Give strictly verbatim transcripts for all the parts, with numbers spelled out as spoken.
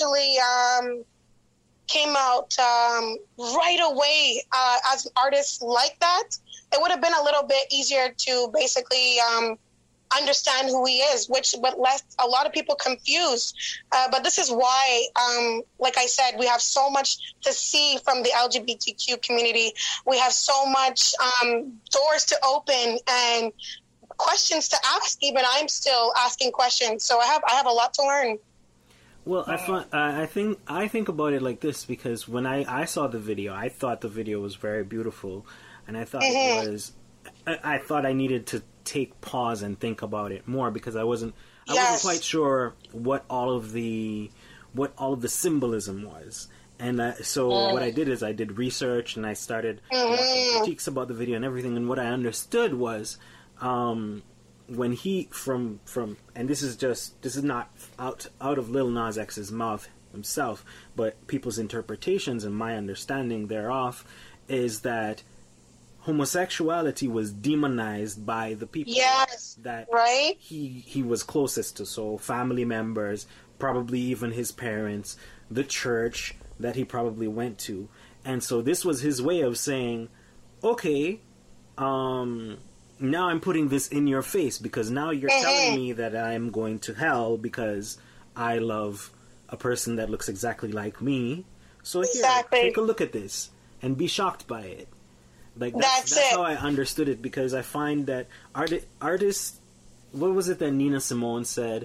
actually um, came out um, right away uh, as an artist like that, it would have been a little bit easier to basically um, understand who he is, which but left a lot of people confused. Uh, but this is why, um, like I said, we have so much to see from the L G B T Q community. We have so much um, doors to open and questions to ask. Even I'm still asking questions, so I have I have a lot to learn. Well, I find, uh, I think I think about it like this, because when I, I saw the video, I thought the video was very beautiful, and I thought mm-hmm. it was. I, I thought I needed to take pause and think about it more, because I wasn't I yes. wasn't quite sure what all of the what all of the symbolism was, and uh, so mm. what I did is I did research and I started mm-hmm. watching critiques about the video and everything, and what I understood was. Um, when he from from and this is just this is not out out of Lil Nas X's mouth himself, but people's interpretations and my understanding thereof is that homosexuality was demonized by the people yes, that right? he he was closest to, so family members, probably even his parents, the church that he probably went to, and so this was his way of saying, okay, um. now I'm putting this in your face, because now you're mm-hmm. telling me that I'm going to hell because I love a person that looks exactly like me. So here, exactly. take a look at this and be shocked by it. Like that's, that's, that's how I understood it, because I find that art- artists, what was it that Nina Simone said?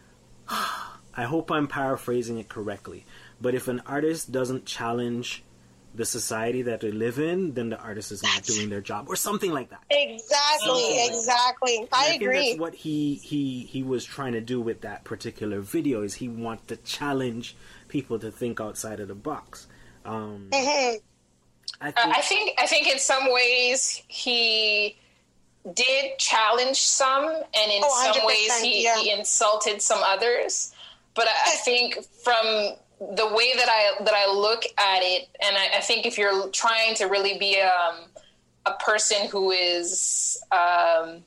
I hope I'm paraphrasing it correctly, but if an artist doesn't challenge the society that they live in, then the artist is not doing their job, or something like that. Exactly, something exactly. Like I, I agree. Think that's what he, he he was trying to do with that particular video. Is he wanted to challenge people to think outside of the box. Um, mm-hmm. I, think, uh, I think I think in some ways he did challenge some, and in oh, some ways he, yeah. he insulted some others. But I, I think from the way that I that I look at it, and I, I think if you're trying to really be um, a person who is, um,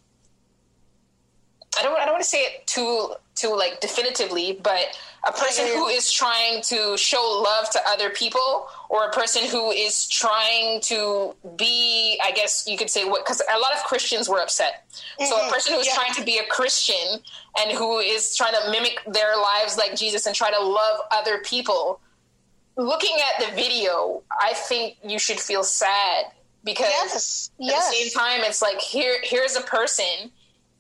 I don't I don't want to say it too too like definitively, but a person who is trying to show love to other people, or a person who is trying to be, I guess you could say, what, because a lot of Christians were upset. Mm-hmm. So a person who's yeah. trying to be a Christian and who is trying to mimic their lives like Jesus and try to love other people, looking at the video, I think you should feel sad, because yes. at yes. the same time, it's like, here, here's a person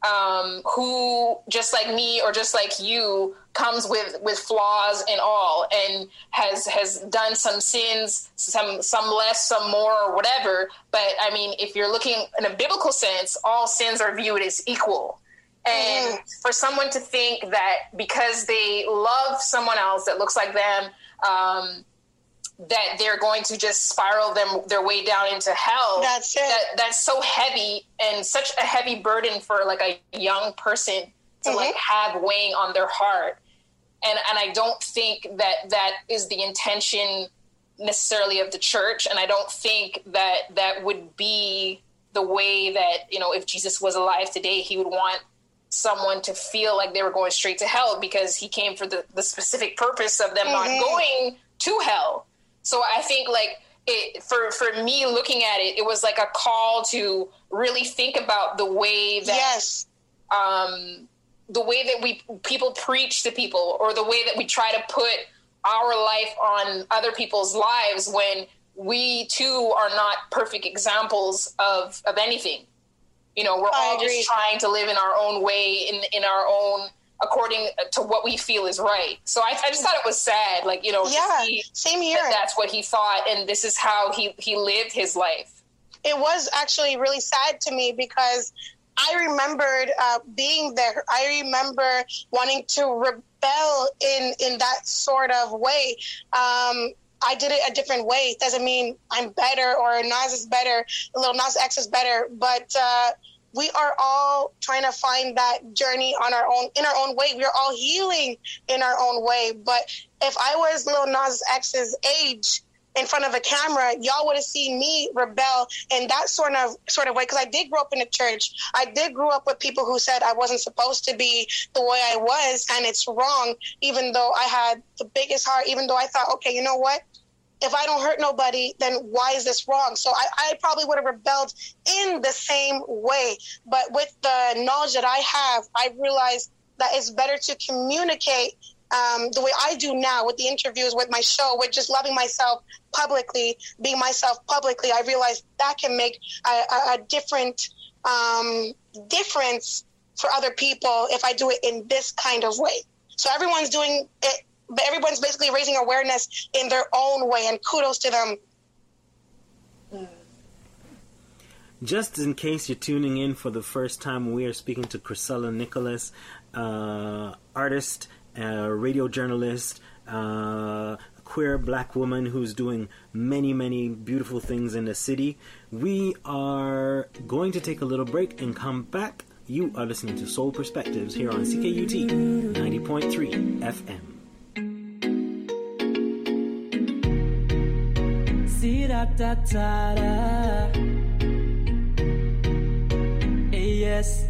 um, who, just like me or just like you, comes with, with flaws and all, and has has done some sins, some some less, some more, or whatever. But I mean, if you're looking in a biblical sense, all sins are viewed as equal. And mm. for someone to think that because they love someone else that looks like them, um, that they're going to just spiral them their way down into hell. That's it. That, that's so heavy, and such a heavy burden for like a young person to mm-hmm. like have weighing on their heart. And and I don't think that that is the intention necessarily of the church. And I don't think that that would be the way that, you know, if Jesus was alive today, he would want someone to feel like they were going straight to hell, because he came for the, the specific purpose of them mm-hmm. not going to hell. So I think like it, for, for me looking at it, it was like a call to really think about the way that, yes. um, the way that we people preach to people, or the way that we try to put our life on other people's lives, when we too are not perfect examples of, of anything. You know, we're I all agree. just trying to live in our own way, in, in our own, according to what we feel is right. So I, I just thought it was sad, like, you know, yeah, to see same here. That that's what he thought, and this is how he, he lived his life. It was actually really sad to me, because I remembered uh, being there. I remember wanting to rebel in, in that sort of way. Um, I did it a different way. It doesn't mean I'm better or Nas is better, Lil Nas X is better, but uh, we are all trying to find that journey on our own, in our own way. We are all healing in our own way. But if I was Lil Nas X's age, in front of a camera, y'all would have seen me rebel in that sort of sort of way. Because I did grow up in a church. I did grow up with people who said I wasn't supposed to be the way I was, and it's wrong, even though I had the biggest heart, even though I thought, okay, you know what? If I don't hurt nobody, then why is this wrong? So I, I probably would have rebelled in the same way. But with the knowledge that I have, I realized that it's better to communicate um, the way I do now with the interviews, with my show, with just loving myself publicly, being myself publicly. I realized that can make a, a, a different um, difference for other people if I do it in this kind of way. So everyone's doing it. But everyone's basically raising awareness in their own way, and kudos to them. Just in case you're tuning in for the first time, we are speaking to Chrisella Nicholas, uh, artist, uh, radio journalist, uh, queer black woman who's doing many, many beautiful things in the city. We are going to take a little break and come back. You are listening to Soul Perspectives here on C K U T ninety point three F M. Da da da da. Yes.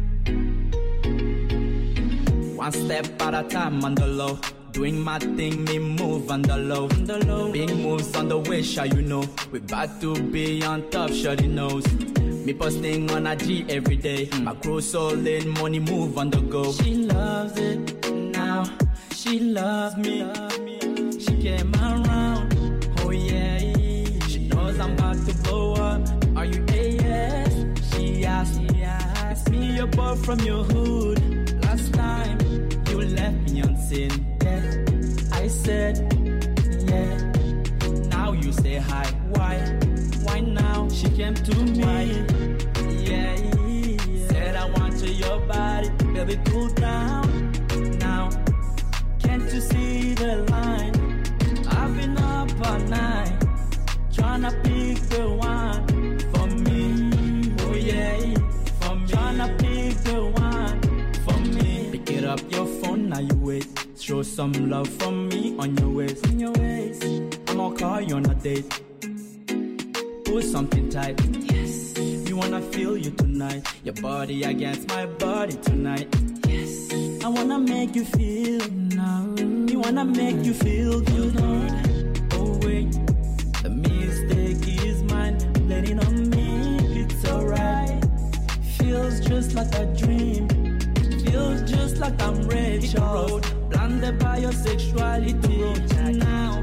One step at a time on the low. Doing my thing, me move on the low. On the low. Big moves on the way, sure you know. We about to be on top, shorty knows. Me posting on a G every day. Mm. My crew soul in money, move on the go. She loves it now. She loves me. She came around. Oh yeah. I'm about to blow up. Are you A S? She asked, she asked me your boy from your hood. Last time you left me on sin. Yeah, I said, yeah. Now you say hi. Why? Why now? She came to me. Yeah, yeah. Said I want to your body. Baby, cool down. Now, can't you see the line? I've been up all night. Tryna pick the one for me, oh yeah, for me. Tryna pick the one for me. Pick it up your phone, now you wait. Show some love from me on your waist, on your waist. I'ma call you on a date. Put something tight, yes. You wanna feel you tonight. Your body against my body tonight, yes. I wanna make you feel now. You wanna make you feel good. Oh wait. The mistake is mine, letting on me, it's alright. Feels just like a dream, feels just like I'm ready to road. Blinded by your sexuality now.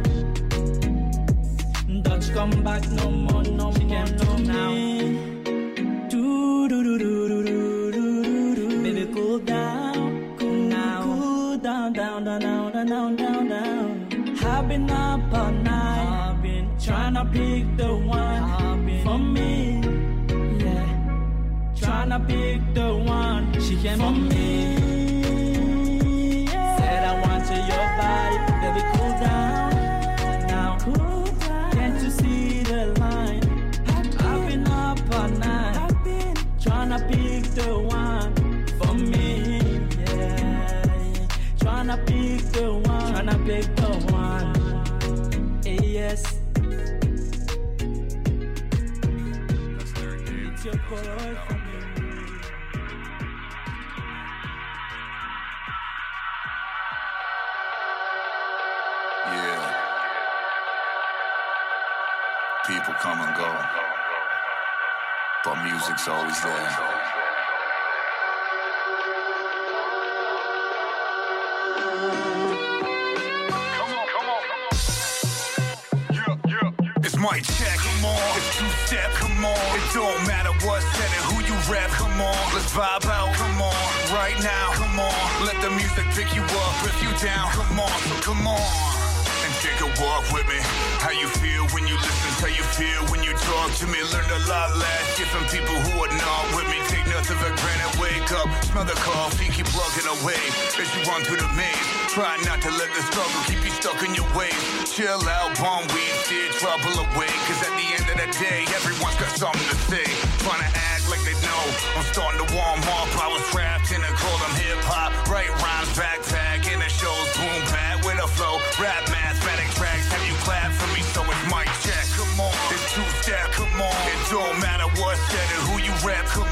Dutch come back no more, no more, no now. Do do do do do do do do. Baby, cool down, cool now, cool down, down, down, down, down, down, down. I've been up all night. Tryna pick the one for me, yeah. Tryna pick the one she came for me. Yeah. Said I want to your body, baby, cool down. Now, cool down. Can't you see the line? I've been up all night. Tryna pick the one for me, yeah. Tryna pick the one, tryna pick the one. Hey, yes. Your boy for me. Yeah. People come and go, but music's always there. Mic check, come on. It's two-step, come on. It don't matter what's said and who you rap, come on. Let's vibe out, come on. Right now, come on. Let the music pick you up, if you down, come on. So come on. And take a walk with me. How you feel when you listen, how you feel when you talk to me. Learned a lot last year from people who are not with me. Take nothing for granted, wake up. Smell the coffee, keep plugging away. As you run through the maze, try not to let the struggle keep you stuck in your ways. Chill out, bomb weed, steer trouble away. Cause at the end of the day, everyone's got something to say. Trying to act like they know. I'm starting to warm up. I was trapped in a cold, I'm hip-hop. Right rhymes, backpack, in the shows, boom, bat with a flow. Rap mathematic tracks, have you clap for me? So it's my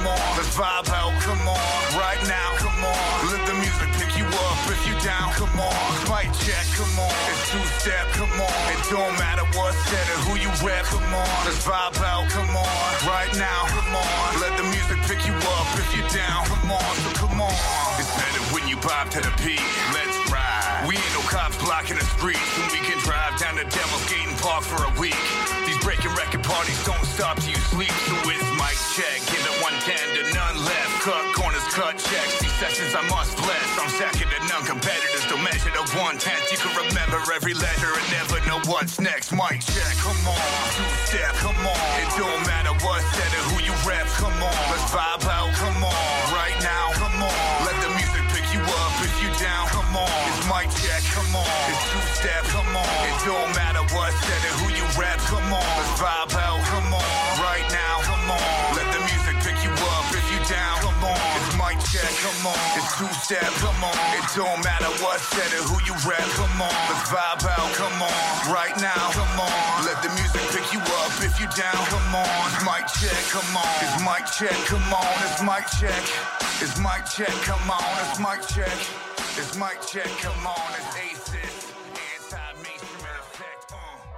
come on, let's vibe out, come on, right now, come on, let the music pick you up, if you down, come on, mic check, come on, it's two-step, come on, it don't matter what's said or who you rep, come on, let's vibe out, come on, right now, come on, let the music pick you up, if you down, come on, so come on, it's better when you vibe to the beat, let's ride, we ain't no cops blocking the streets, and we can drive down to Devil's Gate and Park for a week, these breaking record parties don't stop till you sleep, so it's mic check, give it one ten to none left, cut corners, cut checks, these sessions I must bless, I'm second to none competitors, don't measure to one-tenth, you can remember every letter and never know what's next, mic check, come on, two-step, come on, it don't matter what's said or who you rep, come on, let's vibe out, come on, right now, come on, let the music pick you up, if you down, come on, it's mic check, come on, it's two-step, come on, it don't matter what's said or who you rep, come on, let's vibe out, come on, right now, come on, let the music pick you up, if you down, come on, it's mic check, come on, it's two-step, come on, it don't matter what's said or who you rep, come on, let's vibe out, come on, right now, come on, let the music pick you up, if you down, come on, it's mic check, come on, it's mic check, come on, it's mic check, it's mic check, come on, it's mic check, it's mic check, come on, it's Aces, anti-mainstream effect, uh.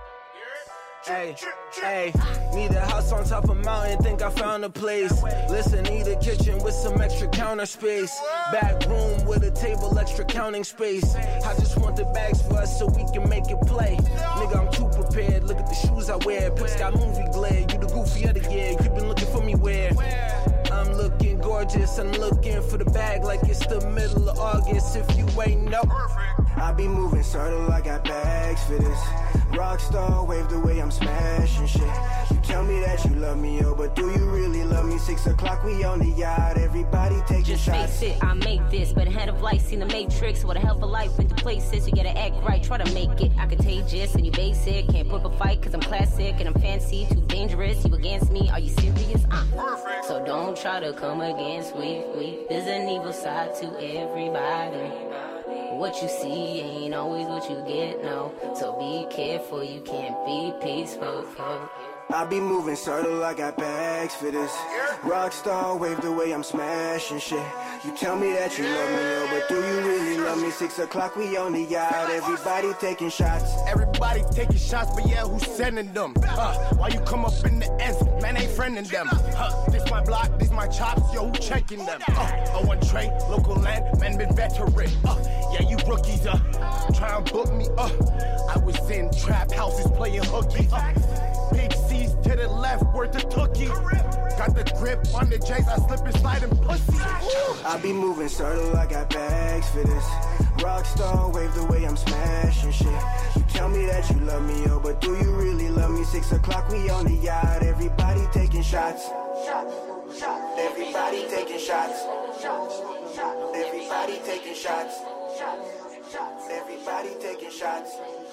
Hey, hey, need a house on top of a mountain, think I found a place. Listen, need a kitchen with some extra counter space. Back room with a table, extra counting space. I just want the bags for us so we can make it play. Nigga, I'm too prepared, look at the shoes I wear. Pics got movie glare, you the goofy of the year. You been looking for me where? I'm looking gorgeous, I'm looking for the bag like it's the middle of August. If you ain't know, I be moving subtle, I got bags for this. Rockstar wave the way I'm smashing shit. You tell me that you love me, oh, but do you really love me? Six o'clock, we on the yacht, everybody taking Just shots. Just face it, I make this, but ahead of life, seen the Matrix. What a hell of a life, went to places, you gotta act right, try to make it. I contagious and you basic, can't put up a fight cause I'm classic and I'm fancy, too dangerous, you against me, are you serious? Uh. Perfect. So don't try to come against we, we. There's an evil side to everybody. What you see ain't always what you get, no. So be careful, you can't be peaceful. I be moving subtle, I got bags for this. Rockstar wave the way I'm smashing shit. You tell me that you love me, oh, but do you really love me? Six o'clock, we on the yacht, everybody taking shots. Everybody taking shots, but yeah, who's sending them? Uh, why you come up in the S, man ain't friending them. Uh, this my block, this my chops, yo, who checking them? Uh, oh, one trade, local land, man been veteran. Uh, yeah, you rookies, uh, try and book me, uh. I was in trap houses playing hooky, uh. Big C's to the left, worth the tookie. Got the grip on the J's, I slip and slide and pussy. Ooh. I be moving subtle, I got bags for this. Rockstar wave the way I'm smashing shit. You tell me that you love me, oh, but do you really love me? Six o'clock, we on the yacht, everybody taking shots. Everybody taking shots. Everybody taking shots. Everybody taking shots.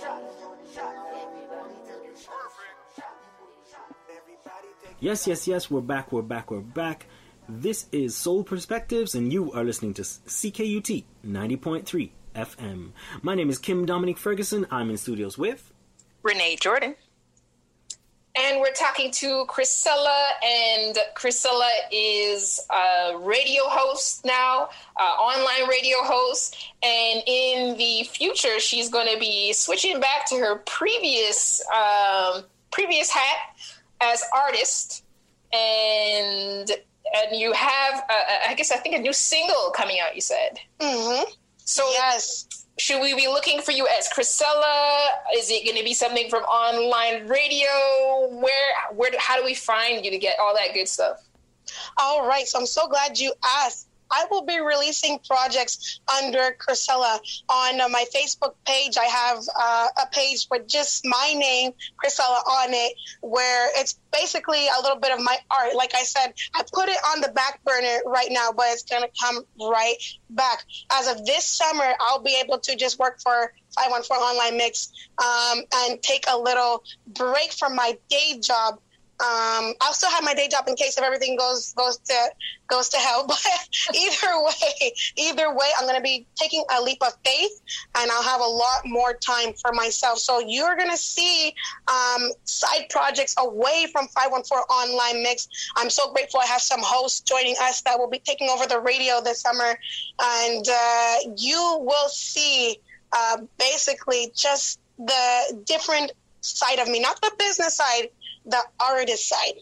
Yes, yes, yes, we're back, we're back, we're back. This is Soul Perspectives, and you are listening to C K U T ninety point three F M. My name is Kim Dominic Ferguson. I'm in studios with Renee Jordan. And we're talking to Chrisella, and Chrisella is a radio host now, uh, online radio host, and in the future, she's going to be switching back to her previous um, previous hat as artist, and and you have, uh, I guess, I think a new single coming out, you said. Mm-hmm. So yes. Should we be looking for you as Chrisella? Is it going to be something from online radio? Where, where, how do we find you to get all that good stuff? All right. So I'm so glad you asked. I will be releasing projects under Chrisella. On uh, my Facebook page, I have uh, a page with just my name, Chrisella, on it, where it's basically a little bit of my art. Like I said, I put it on the back burner right now, but it's going to come right back. As of this summer, I'll be able to just work for five one four Online Mix um, and take a little break from my day job Um, I'll still have my day job in case if everything goes goes to goes to hell. But either way, either way, I'm going to be taking a leap of faith, and I'll have a lot more time for myself. So you're going to see um, side projects away from five one four Online Mix. I'm so grateful I have some hosts joining us that will be taking over the radio this summer, and uh, you will see uh, basically just the different side of me, not the business side, the artist side.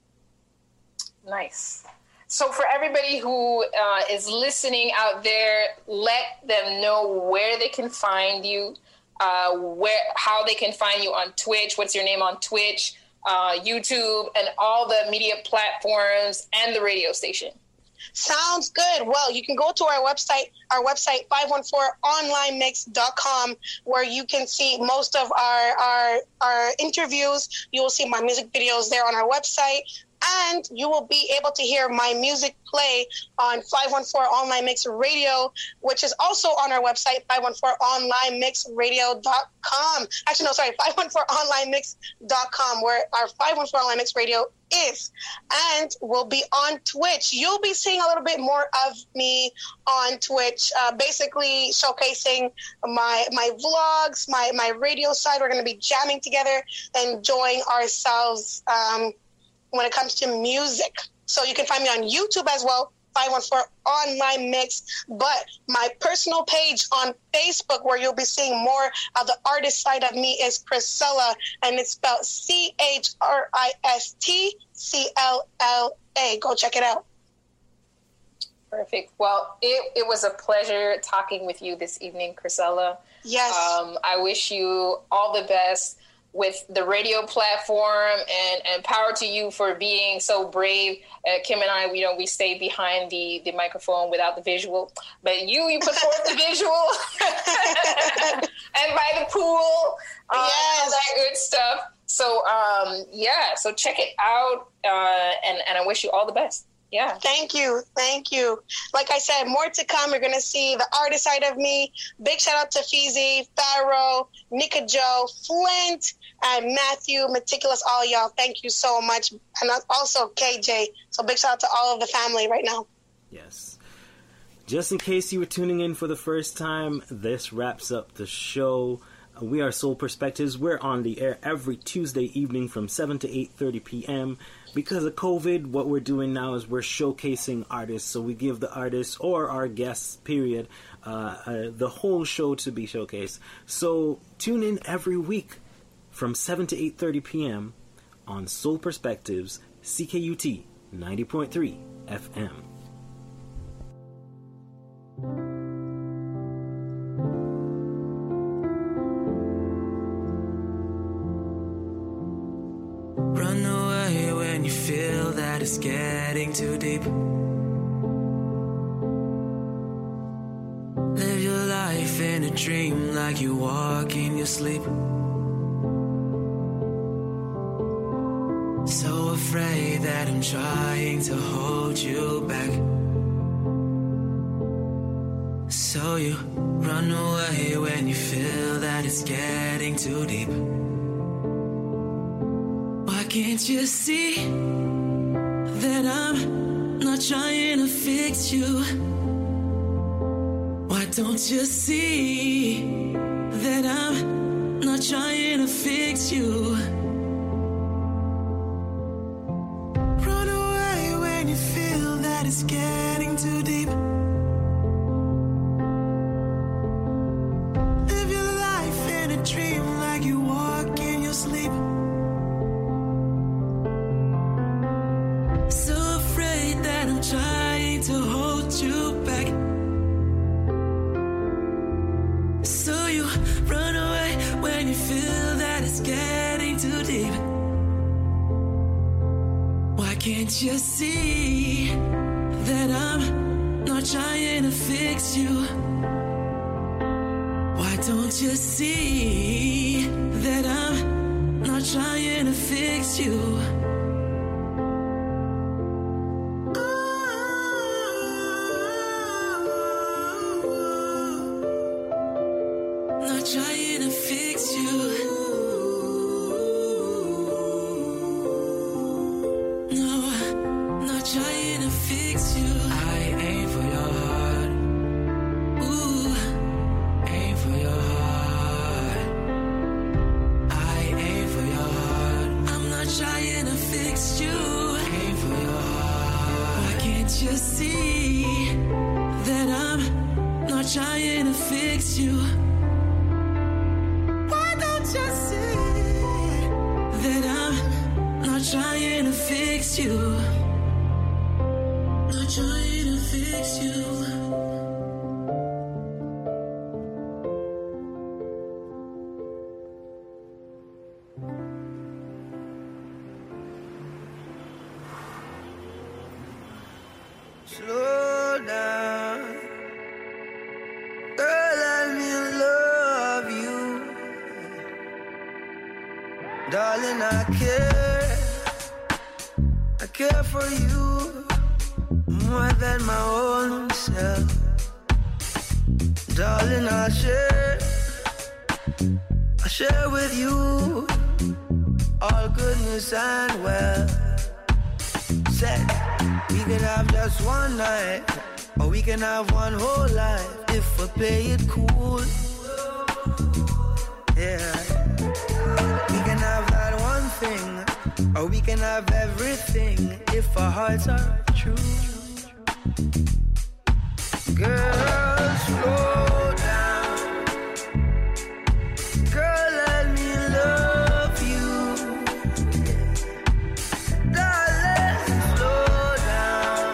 Nice. So for everybody who uh, is listening out there, let them know where they can find you, uh, where how they can find you on Twitch. What's your name on Twitch, uh, YouTube, and all the media platforms and the radio station. Sounds good. Well, you can go to our website, our website, five one four online mix dot com, where you can see most of our, our, our interviews. You will see my music videos there on our website, and you will be able to hear my music play on five one four Online Mix Radio, which is also on our website, five one four online mix radio dot com. Actually, no, sorry, five one four online mix dot com, where our five one four Online Mix Radio is. And we'll be on Twitch. You'll be seeing a little bit more of me on Twitch, uh, basically showcasing my my vlogs, my, my radio side. We're going to be jamming together, enjoying ourselves um, when it comes to music. So you can find me on YouTube as well, five one four Online Mix, but my personal page on Facebook, where you'll be seeing more of the artist side of me, is Chrisella, and it's spelled C H R I S T C L L A. Go check it out. Perfect. Well, it, it was a pleasure talking with you this evening, Chrisella. Yes. Um, I wish you all the best with the radio platform, and, and power to you for being so brave. Uh, Kim and I, you know, we stayed behind the, the microphone without the visual, but you, you put forth the visual and by the pool, uh, yes. all that good stuff. So, um, yeah, so check it out, uh, and, and I wish you all the best. Yeah. Thank you. Thank you. Like I said, more to come. You're going to see the artist side of me. Big shout out to Feezy, Pharaoh, Nika Joe, Flint, and Matthew, Meticulous, all y'all. Thank you so much. And also K J. So big shout out to all of the family right now. Yes. Just in case you were tuning in for the first time, this wraps up the show. We are Soul Perspectives. We're on the air every Tuesday evening from seven to eight thirty p.m. Because of COVID, what we're doing now is we're showcasing artists. So we give the artists or our guests, period, uh, uh, the whole show to be showcased. So tune in every week from seven to eight thirty p.m. on Soul Perspectives, C K U T ninety point three F M. Run away when you feel that it's getting too deep. Live your life in a dream like you walk in your sleep. So afraid that I'm trying to hold you back. So you run away when you feel that it's getting too deep. Why can't you see that I'm not trying to fix you? Why don't you see that I'm not trying to fix you? Run away when you feel that it's getting too deep. Live your life in a dream like you walk in your sleep. Trying to hold you back. So you run away when you feel that it's getting too deep. Why can't you see that I'm not trying to fix you? Why don't you see that I'm not trying to fix you? Trying to fix you. fix you. Not trying to fix you. Slow down, girl, let me love you. Darling, I care, I care for you more than my own self. Darling, I'll share, I'll share with you all goodness and wealth. Said we can have just one night, or we can have one whole life if we play it cool. Yeah. We can have that one thing, or we can have everything if our hearts are true. Girl, slow down. Girl, let me love you. Darling, slow down.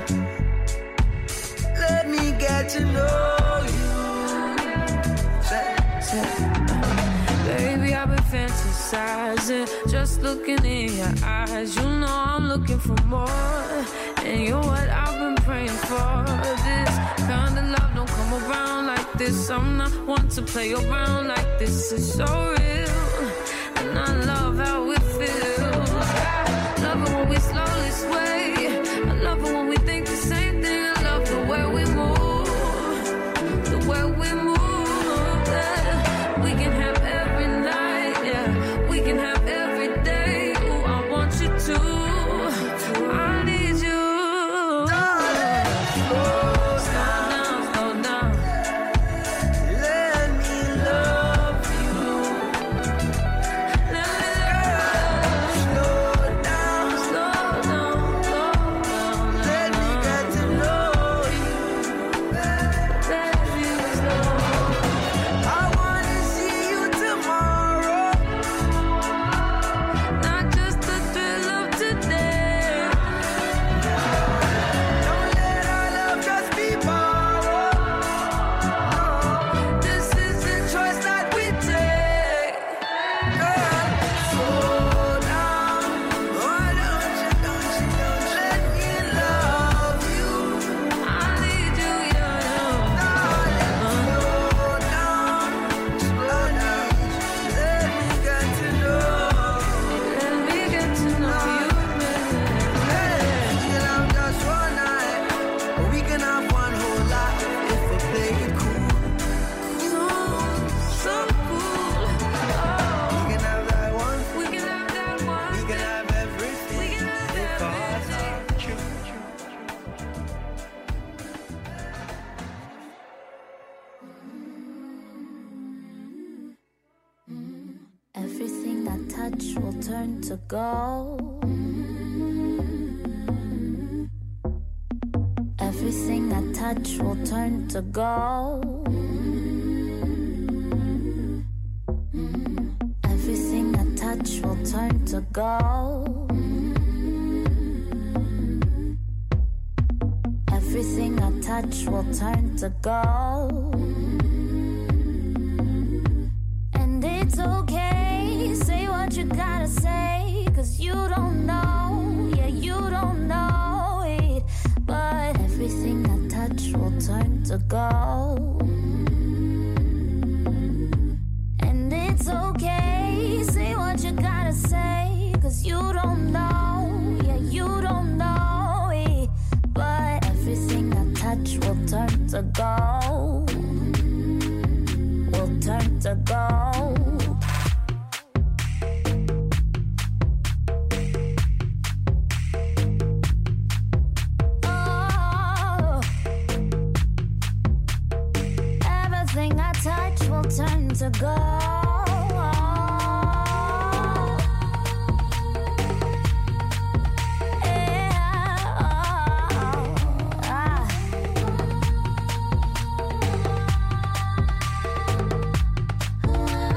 Let me get to know you. Say, say. Baby, I've been fantasizing, just looking in your eyes. You know I'm looking for more, and you're what I've been praying for. This kind of love don't come around like this. I'm not one to play around like this. It's so real, and I love how it feels. I love it when we slowly sway. I love it when we think the same thing. I love the way we move, the way we move. Yeah. We can have every night, yeah. We can have every day. Ooh, I want you to. I need you. Darling, slow down, slow down. Let me love you. Let me love you. Slow down, Slow down, slow down. let me get to know you. Let you slow. I wanna see you tomorrow. Not just the thrill of today. Don't let our love just be borrowed. This is a choice that we take. Girl, slow down. Why don't you, don't you, don't you let me love you? I need you, yeah, yeah. Darling, slow down, slow down. Let me get to know you. Let me get to know you, baby. We can have just one night, or we can have one whole life if we play it cool. So cool. We can have that one, We can have that one. we can have everything We can have if our hearts everything. are true. Everything I touch will turn to gold. Everything I touch will turn to gold. Everything I touch will turn to gold. Everything I touch will turn to gold. And it's okay, say what you gotta say, cause you don't know, yeah, you don't know it. But everything I touch will turn to gold. And it's okay, say what you gotta say, cause you don't know, yeah, you don't know it. But everything I touch will turn to gold. Will turn to gold. Oh, everything I touch will turn to gold. Yeah.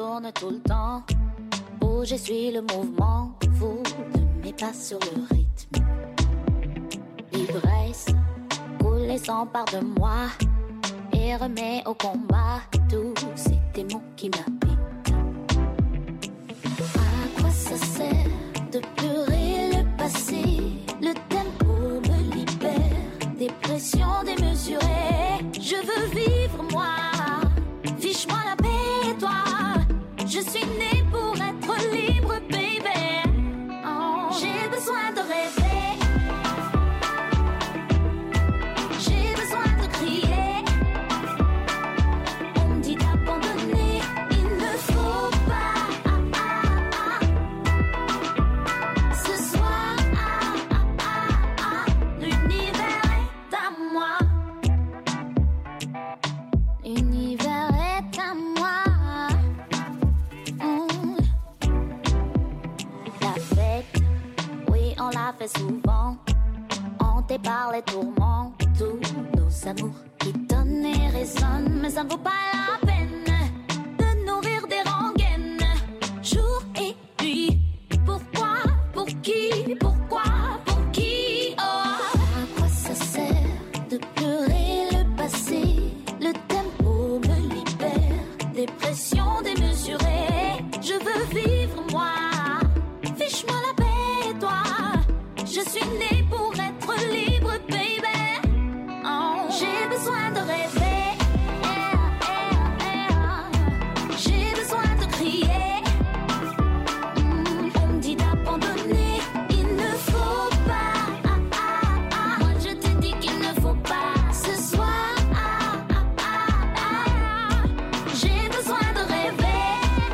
tourne tout le temps. Bouge et suis le mouvement fou de mes pas sur le rythme. L'ivresse coule et s'empare de moi et remet au combat tous ces démons qui m'habitent. À quoi ça sert de pleurer le passé? Le tempo me libère des pressions démesurées. Je veux vivre moi, fiche-moi la paix toi. Je suis née pour être libre baby. Oh, j'ai besoin de rêver. J'ai besoin de crier. On me dit d'abandonner, il ne faut pas. Ah, ah, ah. Ce soir, ah, ah, ah, ah. L'univers est à moi. L'univers est à moi. Mm. La fête, oui, on l'a fait souvent. Hanté par les tourments, tous nos amours qui donnent et résonnent. Mais ça ne vaut pas la peine de nourrir des rengaines jour et nuit. Pourquoi, pour qui, pourquoi, pour qui? Oh, à quoi ça sert de pleurer le passé? Le tempo me libère des pressions démesurées. Je veux vivre moi, fiche-moi la paix toi. Je suis née pour être libre baby. Oh, j'ai besoin de rêver. J'ai besoin de crier. Mm, on me dit d'abandonner, il ne faut pas. Ah, ah, ah. Moi je te dis qu'il ne faut pas. Ce soir, ah, ah, ah, ah. J'ai besoin de rêver.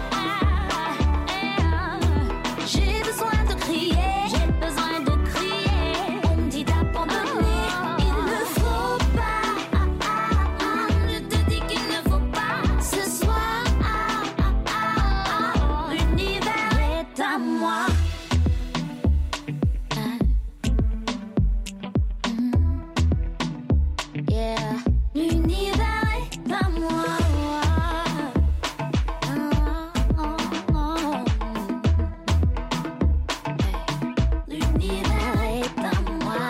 J'ai besoin de crier. J'ai besoin de crier. On me dit d'abandonner, il ne faut pas. Ah, ah, ah. Je te dis qu'il ne faut pas. Ce soir, ah, ah, ah, ah. L'univers est à moi. Ah. Mm. Yeah. L'univers est à moi. Ah, ah, ah. L'univers est à moi.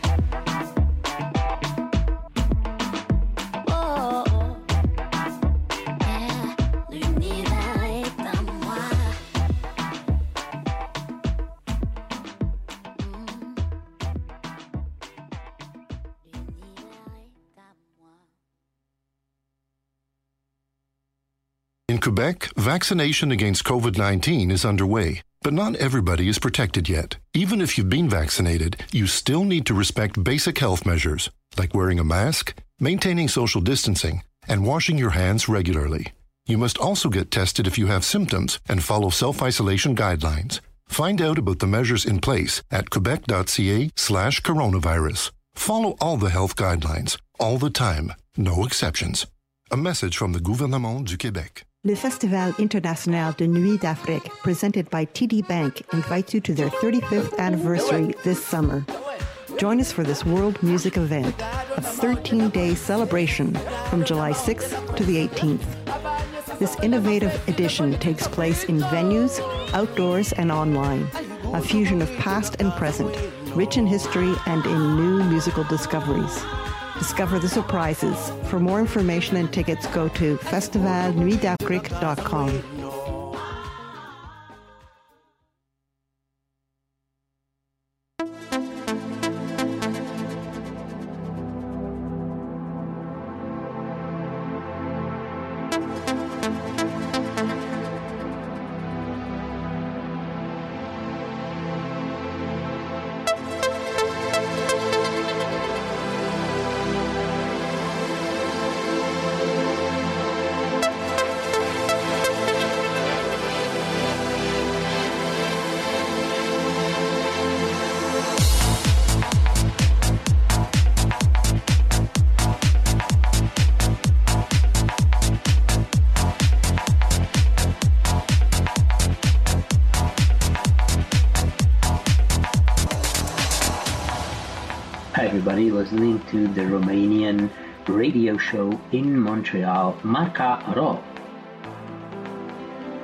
Oh, oh. Yeah. L'univers est à moi. In Quebec, vaccination against COVID nineteen is underway, but not everybody is protected yet. Even if you've been vaccinated, you still need to respect basic health measures, like wearing a mask, maintaining social distancing, and washing your hands regularly. You must also get tested if you have symptoms and follow self-isolation guidelines. Find out about the measures in place at quebec.ca slash coronavirus. Follow all the health guidelines, all the time, no exceptions. A message from the Gouvernement du Québec. Le Festival International de Nuit d'Afrique, presented by T D Bank, invites you to their thirty-fifth anniversary this summer. Join us for this world music event, a thirteen-day celebration from July sixth to the eighteenth. This innovative edition takes place in venues, outdoors, and online, a fusion of past and present, rich in history and in new musical discoveries. Discover the surprises. For more information and tickets, go to festival nuit d'afrique dot com. Hi everybody, listening to the Romanian radio show in Montreal, Marca Ro.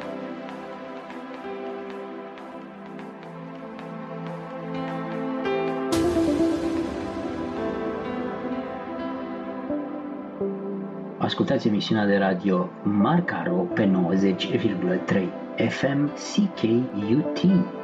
Ascultați emisiunea de radio Marcaro pe nouăzeci virgulă trei F M C K U T.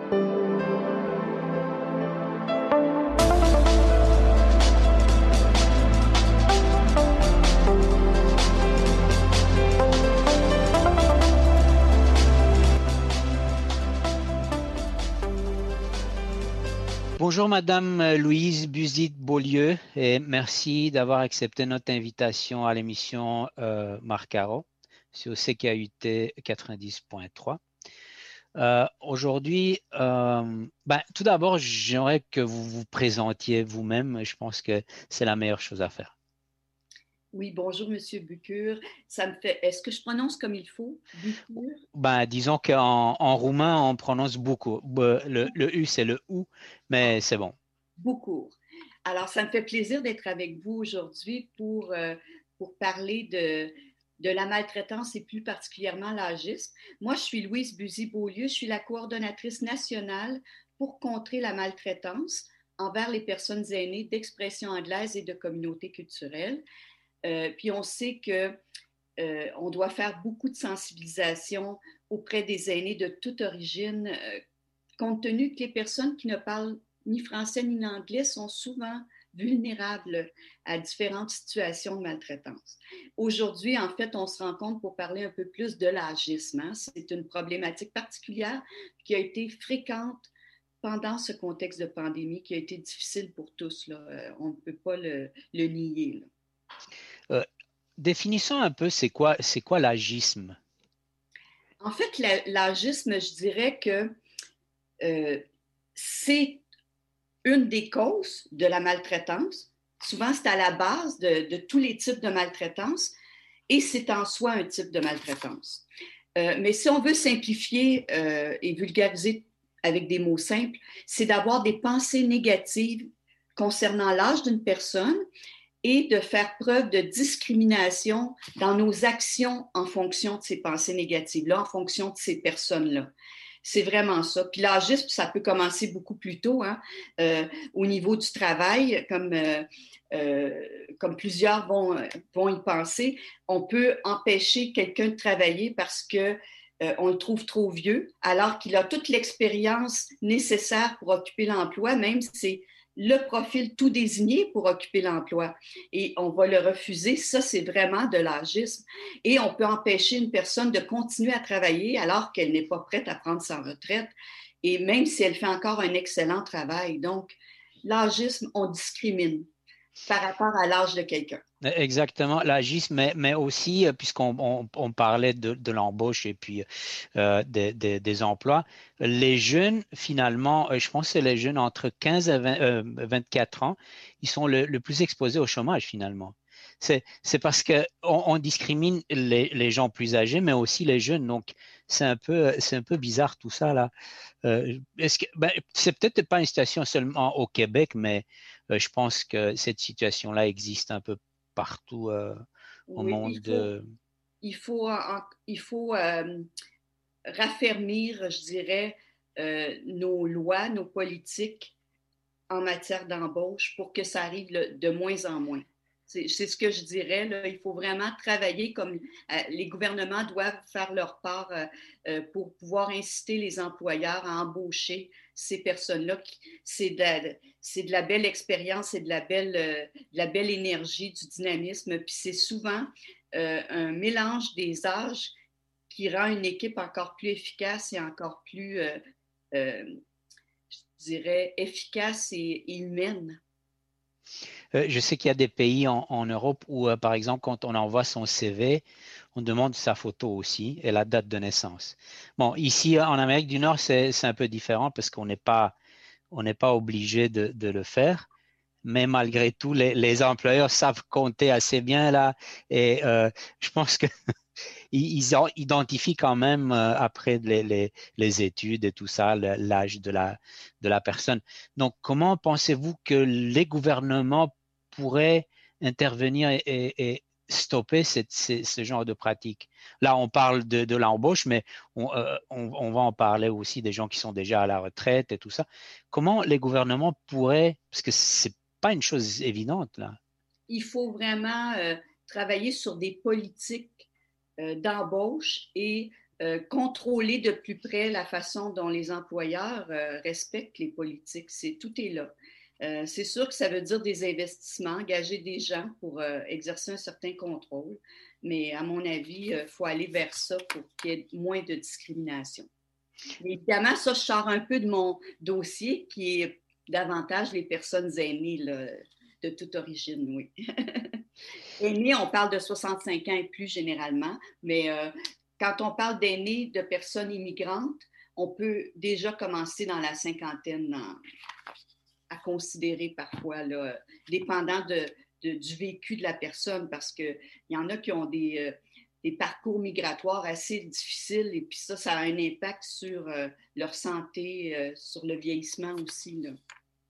Bonjour Madame Louise Buzit-Beaulieu et merci d'avoir accepté notre invitation à l'émission euh, Marcaro sur C K U T quatre-vingt-dix point trois. Euh, aujourd'hui, euh, ben, tout d'abord, j'aimerais que vous vous présentiez vous-même. Je pense que c'est la meilleure chose à faire. Oui, bonjour Monsieur Bucur. Ça me fait. Est-ce que je prononce comme il faut, Bucur? Ben, disons qu'en en roumain, on prononce beaucoup. Le, le U, c'est le OU, mais c'est bon. Bucur. Alors, ça me fait plaisir d'être avec vous aujourd'hui pour, euh, pour parler de, de la maltraitance et plus particulièrement l'agisme. Moi, je suis Louise Buzy-Beaulieu. Je suis la coordonnatrice nationale pour contrer la maltraitance envers les personnes aînées d'expression anglaise et de communautés culturelles. Euh, puis on sait qu'on euh, doit faire beaucoup de sensibilisation auprès des aînés de toute origine, euh, compte tenu que les personnes qui ne parlent ni français ni anglais sont souvent vulnérables à différentes situations de maltraitance. Aujourd'hui, en fait, on se rencontre pour parler un peu plus de l'agisme. Hein. C'est une problématique particulière qui a été fréquente pendant ce contexte de pandémie qui a été difficile pour tous. Là. Euh, on ne peut pas le, le nier. Là. Euh, définissons un peu c'est quoi, c'est quoi l'agisme? En fait, la, l'agisme, je dirais que euh, c'est une des causes de la maltraitance. Souvent, c'est à la base de, de tous les types de maltraitance et c'est en soi un type de maltraitance. Euh, mais si on veut simplifier euh, et vulgariser avec des mots simples, c'est d'avoir des pensées négatives concernant l'âge d'une personne et de faire preuve de discrimination dans nos actions en fonction de ces pensées négatives-là, en fonction de ces personnes-là. C'est vraiment ça. Puis l'agisme, ça peut commencer beaucoup plus tôt, hein, euh, au niveau du travail, comme, euh, euh, comme plusieurs vont, vont y penser. On peut empêcher quelqu'un de travailler parce que euh, on le trouve trop vieux, alors qu'il a toute l'expérience nécessaire pour occuper l'emploi, même si c'est le profil tout désigné pour occuper l'emploi. Et on va le refuser. Ça, c'est vraiment de l'agisme. Et on peut empêcher une personne de continuer à travailler alors qu'elle n'est pas prête à prendre sa retraite, et même si elle fait encore un excellent travail. Donc, l'agisme, on discrimine par rapport à l'âge de quelqu'un. Exactement, l'agisme, mais, mais aussi, puisqu'on on, on parlait de, de l'embauche et puis euh, des, des, des emplois, les jeunes, finalement, je pense que c'est les jeunes entre quinze et vingt, euh, vingt-quatre ans, ils sont le, le plus exposés au chômage, finalement. C'est, c'est parce qu'on on discrimine les, les gens plus âgés, mais aussi les jeunes. Donc, c'est un peu, c'est un peu bizarre tout ça, là. Euh, est-ce que, ben, c'est peut-être pas une situation seulement au Québec, mais euh, je pense que cette situation-là existe un peu partout euh, au oui, monde. Il faut, il faut, en, il faut euh, raffermir, je dirais, euh, nos lois, nos politiques en matière d'embauche pour que ça arrive le, de moins en moins. C'est, c'est ce que je dirais. Là. Il faut vraiment travailler comme euh, les gouvernements doivent faire leur part euh, euh, pour pouvoir inciter les employeurs à embaucher ces personnes-là. Qui, c'est, de la, c'est de la belle expérience, c'est de la belle, euh, de la belle énergie, du dynamisme. Puis c'est souvent euh, un mélange des âges qui rend une équipe encore plus efficace et encore plus, euh, euh, je dirais, efficace et, et humaine. Euh, je sais qu'il y a des pays en, en Europe où, euh, par exemple, quand on envoie son C V, on demande sa photo aussi et la date de naissance. Bon, ici, en Amérique du Nord, c'est, c'est un peu différent parce qu'on n'est pas, on n'est pas obligé de, de le faire. Mais malgré tout, les, les employeurs savent compter assez bien là. Et euh, je pense que ils identifient quand même euh, après les, les, les études et tout ça, l'âge de la, de la personne. Donc, comment pensez-vous que les gouvernements pourraient intervenir et, et, et stopper cette, ce, ce genre de pratique? Là, on parle de, de l'embauche, mais on, euh, on, on va en parler aussi des gens qui sont déjà à la retraite et tout ça. Comment les gouvernements pourraient, parce que c'est pas une chose évidente là. Il faut vraiment euh, travailler sur des politiques euh, d'embauche et euh, contrôler de plus près la façon dont les employeurs euh, respectent les politiques. C'est, tout est là. Euh, c'est sûr que ça veut dire des investissements, engager des gens pour euh, exercer un certain contrôle, mais à mon avis, il euh, faut aller vers ça pour qu'il y ait moins de discrimination. Et évidemment, ça, je sors un peu de mon dossier qui est davantage les personnes aînées là, de toute origine, oui. Aînés, on parle de soixante-cinq ans et plus généralement, mais euh, quand on parle d'aînés, de personnes immigrantes, on peut déjà commencer dans la cinquantaine en, à considérer parfois, là, dépendant de, de, du vécu de la personne, parce qu'il y en a qui ont des, euh, des parcours migratoires assez difficiles et puis ça, ça a un impact sur euh, leur santé, euh, sur le vieillissement aussi, là.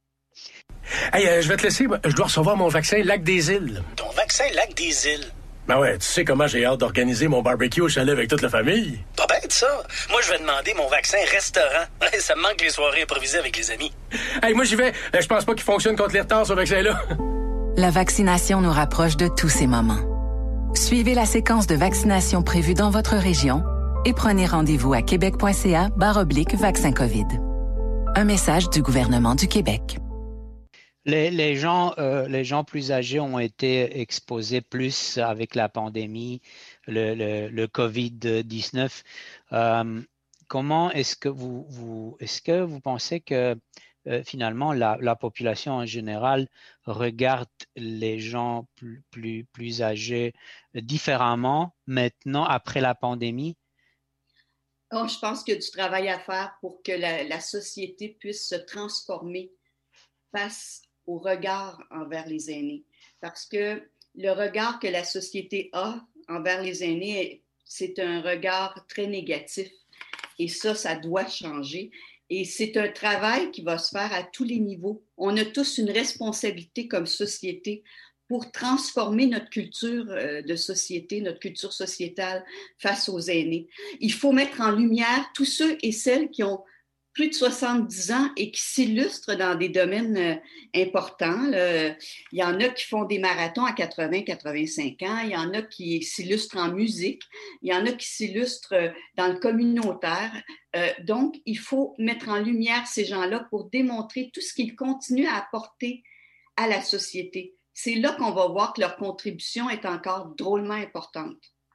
Hey, euh, je vais te laisser. Je dois recevoir mon vaccin Lac des Îles. Ton vaccin Lac des Îles? Ben ouais, tu sais comment j'ai hâte d'organiser mon barbecue au chalet avec toute la famille. Pas bête, ça. Moi, je vais demander mon vaccin restaurant. Ça me manque les soirées improvisées avec les amis. Hey, moi, j'y vais. Je pense pas qu'il fonctionne contre les retards, ce vaccin-là. La vaccination nous rapproche de tous ces moments. Suivez la séquence de vaccination prévue dans votre région et prenez rendez-vous à québec.ca barre oblique vaccin COVID. Un message du gouvernement du Québec. Les, les, gens, euh, les gens plus âgés ont été exposés plus avec la pandémie, le, le, le covid dix-neuf. Euh, comment est-ce que vous, vous, est-ce que vous pensez que euh, finalement la, la population en général regarde les gens plus, plus, plus âgés différemment maintenant après la pandémie? Oh, je pense qu'il y a du travail à faire pour que la, la société puisse se transformer face au regard envers les aînés. Parce que le regard que la société a envers les aînés, c'est un regard très négatif. Et ça, ça doit changer. Et c'est un travail qui va se faire à tous les niveaux. On a tous une responsabilité comme société pour transformer notre culture de société, notre culture sociétale face aux aînés. Il faut mettre en lumière tous ceux et celles qui ont plus de soixante-dix ans et qui s'illustrent dans des domaines euh, importants. Là. Il y en a qui font des marathons à quatre-vingts à quatre-vingt-cinq ans, il y en a qui s'illustrent en musique, il y en a qui s'illustrent dans le communautaire. Euh, donc, il faut mettre en lumière ces gens-là pour démontrer tout ce qu'ils continuent à apporter à la société. C'est là qu'on va voir que leur contribution est encore drôlement importante.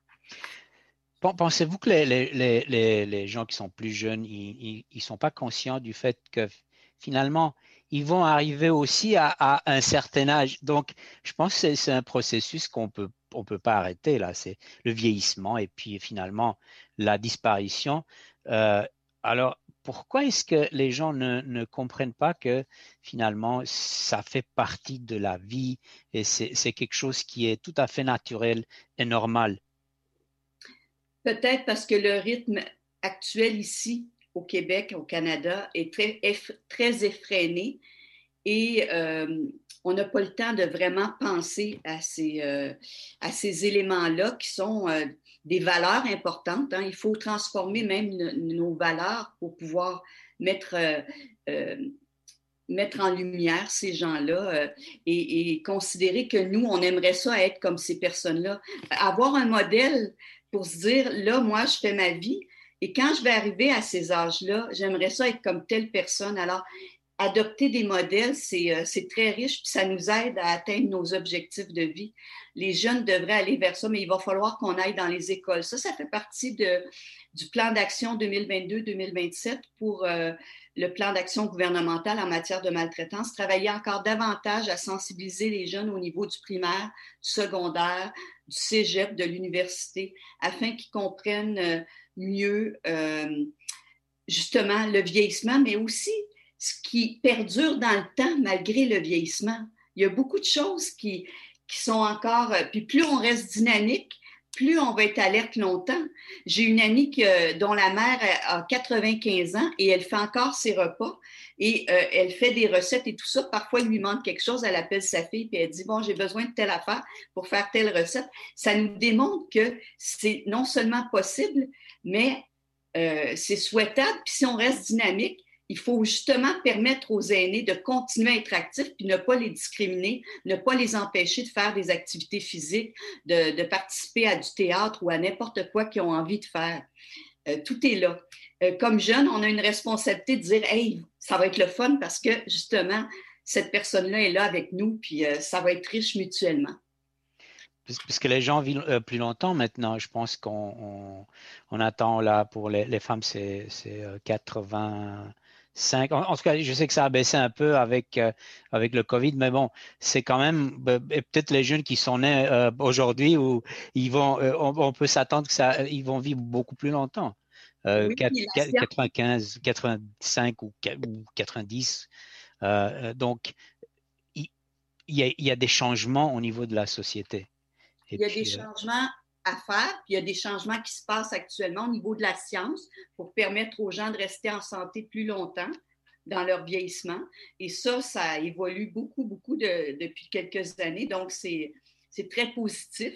Pensez-vous que les, les, les, les gens qui sont plus jeunes, ils ne sont pas conscients du fait que finalement, ils vont arriver aussi à, à un certain âge. Donc, je pense que c'est, c'est un processus qu'on peut, on peut pas arrêter là. C'est le vieillissement et puis finalement la disparition. Euh, alors, pourquoi est-ce que les gens ne, ne comprennent pas que finalement, ça fait partie de la vie et c'est, c'est quelque chose qui est tout à fait naturel et normal? Peut-être parce que le rythme actuel ici, au Québec, au Canada, est très, eff, très effréné et euh, on n'a pas le temps de vraiment penser à ces, euh, à ces éléments-là qui sont euh, des valeurs importantes. Hein. Il faut transformer même n- nos valeurs pour pouvoir mettre, euh, euh, mettre en lumière ces gens-là euh, et, et considérer que nous, on aimerait ça être comme ces personnes-là. Avoir un modèle pour se dire, là, moi, je fais ma vie et quand je vais arriver à ces âges-là, j'aimerais ça être comme telle personne. Alors, adopter des modèles, c'est, euh, c'est très riche puis ça nous aide à atteindre nos objectifs de vie. Les jeunes devraient aller vers ça, mais il va falloir qu'on aille dans les écoles. Ça, ça fait partie de, du plan d'action deux mille vingt-deux deux mille vingt-sept pour euh, le plan d'action gouvernemental en matière de maltraitance. Travailler encore davantage à sensibiliser les jeunes au niveau du primaire, du secondaire, du cégep, de l'université, afin qu'ils comprennent mieux euh, justement le vieillissement, mais aussi ce qui perdure dans le temps malgré le vieillissement. Il y a beaucoup de choses qui, qui sont encore... Puis plus on reste dynamique, plus on va être alerte longtemps. J'ai une amie que, dont la mère a quatre-vingt-quinze ans et elle fait encore ses repas et euh, elle fait des recettes et tout ça. Parfois, il lui manque quelque chose, elle appelle sa fille et elle dit « Bon, j'ai besoin de telle affaire pour faire telle recette ». Ça nous démontre que c'est non seulement possible, mais euh, c'est souhaitable. Puis si on reste dynamique, il faut justement permettre aux aînés de continuer à être actifs puis ne pas les discriminer, ne pas les empêcher de faire des activités physiques, de, de participer à du théâtre ou à n'importe quoi qu'ils ont envie de faire. Euh, tout est là. Euh, comme jeunes, on a une responsabilité de dire « Hey, ça va être le fun parce que justement, cette personne-là est là avec nous puis euh, ça va être riche mutuellement. » Parce que les gens vivent plus longtemps maintenant. Je pense qu'on on, on attend là pour les, les femmes, c'est, c'est quatre-vingt-cinq. En, en tout cas, je sais que ça a baissé un peu avec, euh, avec le COVID, mais bon, c'est quand même euh, peut-être les jeunes qui sont nés euh, aujourd'hui où ils vont, euh, on, on peut s'attendre que ça, ils vont vivre beaucoup plus longtemps. Euh, oui, quatre-vingt-quinze, quatre-vingt-cinq ou quatre-vingt-dix. Euh, donc, il, il, y a, il y a des changements au niveau de la société. Et il y a puis, des changements à faire, puis il y a des changements qui se passent actuellement au niveau de la science pour permettre aux gens de rester en santé plus longtemps dans leur vieillissement. Et ça, ça évolue beaucoup, beaucoup de, depuis quelques années. Donc, c'est, c'est très positif.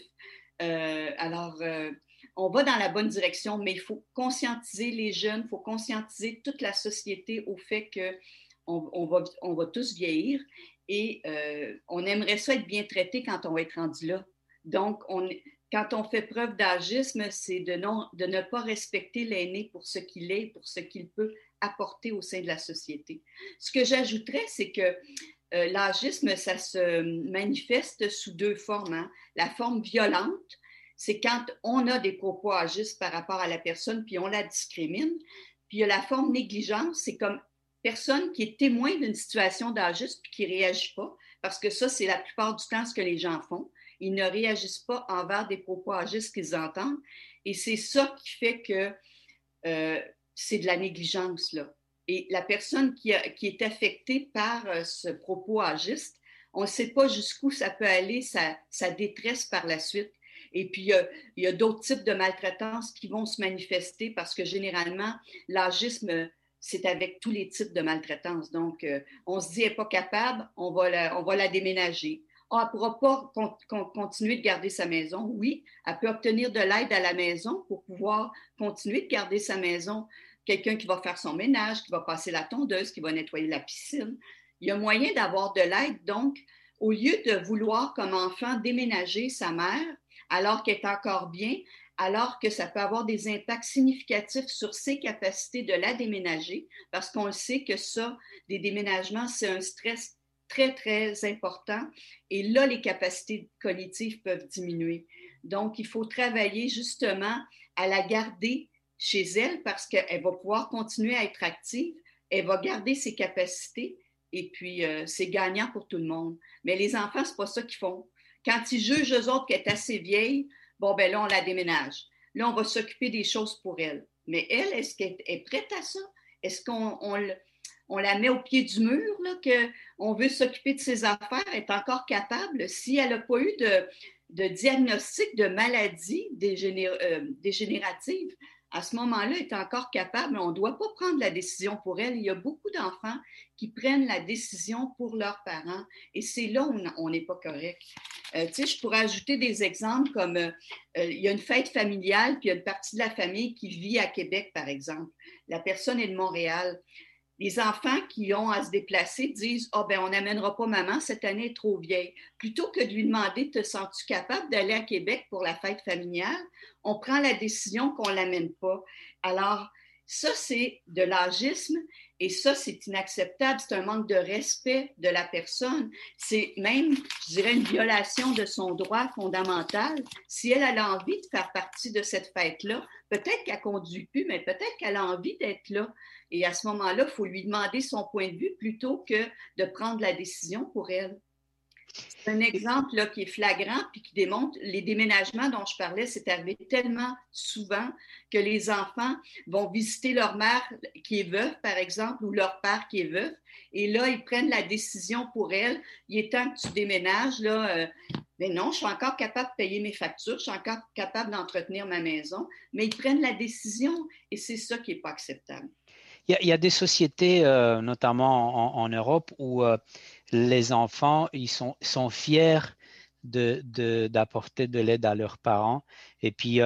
Euh, alors, euh, on va dans la bonne direction, mais il faut conscientiser les jeunes, il faut conscientiser toute la société au fait qu'on on va, on va tous vieillir et euh, on aimerait ça être bien traité quand on va être rendu là. Donc, on, quand on fait preuve d'agisme, c'est de, non, de ne pas respecter l'aîné pour ce qu'il est, pour ce qu'il peut apporter au sein de la société. Ce que j'ajouterais, c'est que euh, l'agisme, ça se manifeste sous deux formes. Hein. La forme violente, c'est quand on a des propos agistes par rapport à la personne, puis on la discrimine. Puis il y a la forme négligence, c'est comme personne qui est témoin d'une situation d'agisme puis qui ne réagit pas, parce que ça, c'est la plupart du temps ce que les gens font. Ils ne réagissent pas envers des propos agistes qu'ils entendent. Et c'est ça qui fait que euh, c'est de la négligence, là. Et la personne qui, a, qui est affectée par euh, ce propos agiste, on ne sait pas jusqu'où ça peut aller, sa, sa détresse par la suite. Et puis, il y a, il y a d'autres types de maltraitance qui vont se manifester parce que généralement, l'agisme, c'est avec tous les types de maltraitance. Donc, euh, on se dit, elle n'est pas capable, on va la, on va la déménager. Ah, elle ne pourra pas con- con- continuer de garder sa maison. Oui, elle peut obtenir de l'aide à la maison pour pouvoir continuer de garder sa maison. Quelqu'un qui va faire son ménage, qui va passer la tondeuse, qui va nettoyer la piscine. Il y a moyen d'avoir de l'aide. Donc, au lieu de vouloir, comme enfant, déménager sa mère alors qu'elle est encore bien, alors que ça peut avoir des impacts significatifs sur ses capacités de la déménager, parce qu'on le sait que ça, des déménagements, c'est un stress très, très important. Et là, les capacités cognitives peuvent diminuer. Donc, il faut travailler justement à la garder chez elle parce qu'elle va pouvoir continuer à être active, elle va garder ses capacités et puis euh, c'est gagnant pour tout le monde. Mais les enfants, c'est pas ça qu'ils font. Quand ils jugent eux autres qu'elle est assez vieille, bon, ben là, on la déménage. Là, on va s'occuper des choses pour elle. Mais elle, est-ce qu'elle est prête à ça? Est-ce qu'on on, on la met au pied du mur, là, qu'on veut s'occuper de ses affaires? Elle est encore capable? Si elle n'a pas eu de, de diagnostic de maladie dégéné- euh, dégénérative, à ce moment-là, elle est encore capable. On ne doit pas prendre la décision pour elle. Il y a beaucoup d'enfants qui prennent la décision pour leurs parents et c'est là où on n'est pas correct. Euh, tu sais, je pourrais ajouter des exemples comme euh, euh, il y a une fête familiale puis il y a une partie de la famille qui vit à Québec, par exemple. La personne est de Montréal. Les enfants qui ont à se déplacer disent « Ah, oh, ben on n'amènera pas maman, cette année est trop vieille. » Plutôt que de lui demander « Te sens-tu capable d'aller à Québec pour la fête familiale? » On prend la décision qu'on ne l'amène pas. Alors, ça, c'est de l'agisme et ça, c'est inacceptable. C'est un manque de respect de la personne. C'est même, je dirais, une violation de son droit fondamental. Si elle, elle a envie de faire partie de cette fête-là, peut-être qu'elle ne conduit plus, mais peut-être qu'elle a envie d'être là. Et à ce moment-là, il faut lui demander son point de vue plutôt que de prendre la décision pour elle. C'est un exemple là, qui est flagrant puis qui démontre les déménagements dont je parlais, c'est arrivé tellement souvent que les enfants vont visiter leur mère qui est veuve, par exemple, ou leur père qui est veuf, et là, ils prennent la décision pour elle. Il est temps que tu déménages, là. Euh, mais non, je suis encore capable de payer mes factures, je suis encore capable d'entretenir ma maison, mais ils prennent la décision et c'est ça qui n'est pas acceptable. Il y a, il y a des sociétés, euh, notamment en, en Europe, où euh, les enfants ils sont, sont fiers de, de, d'apporter de l'aide à leurs parents. Et puis, euh,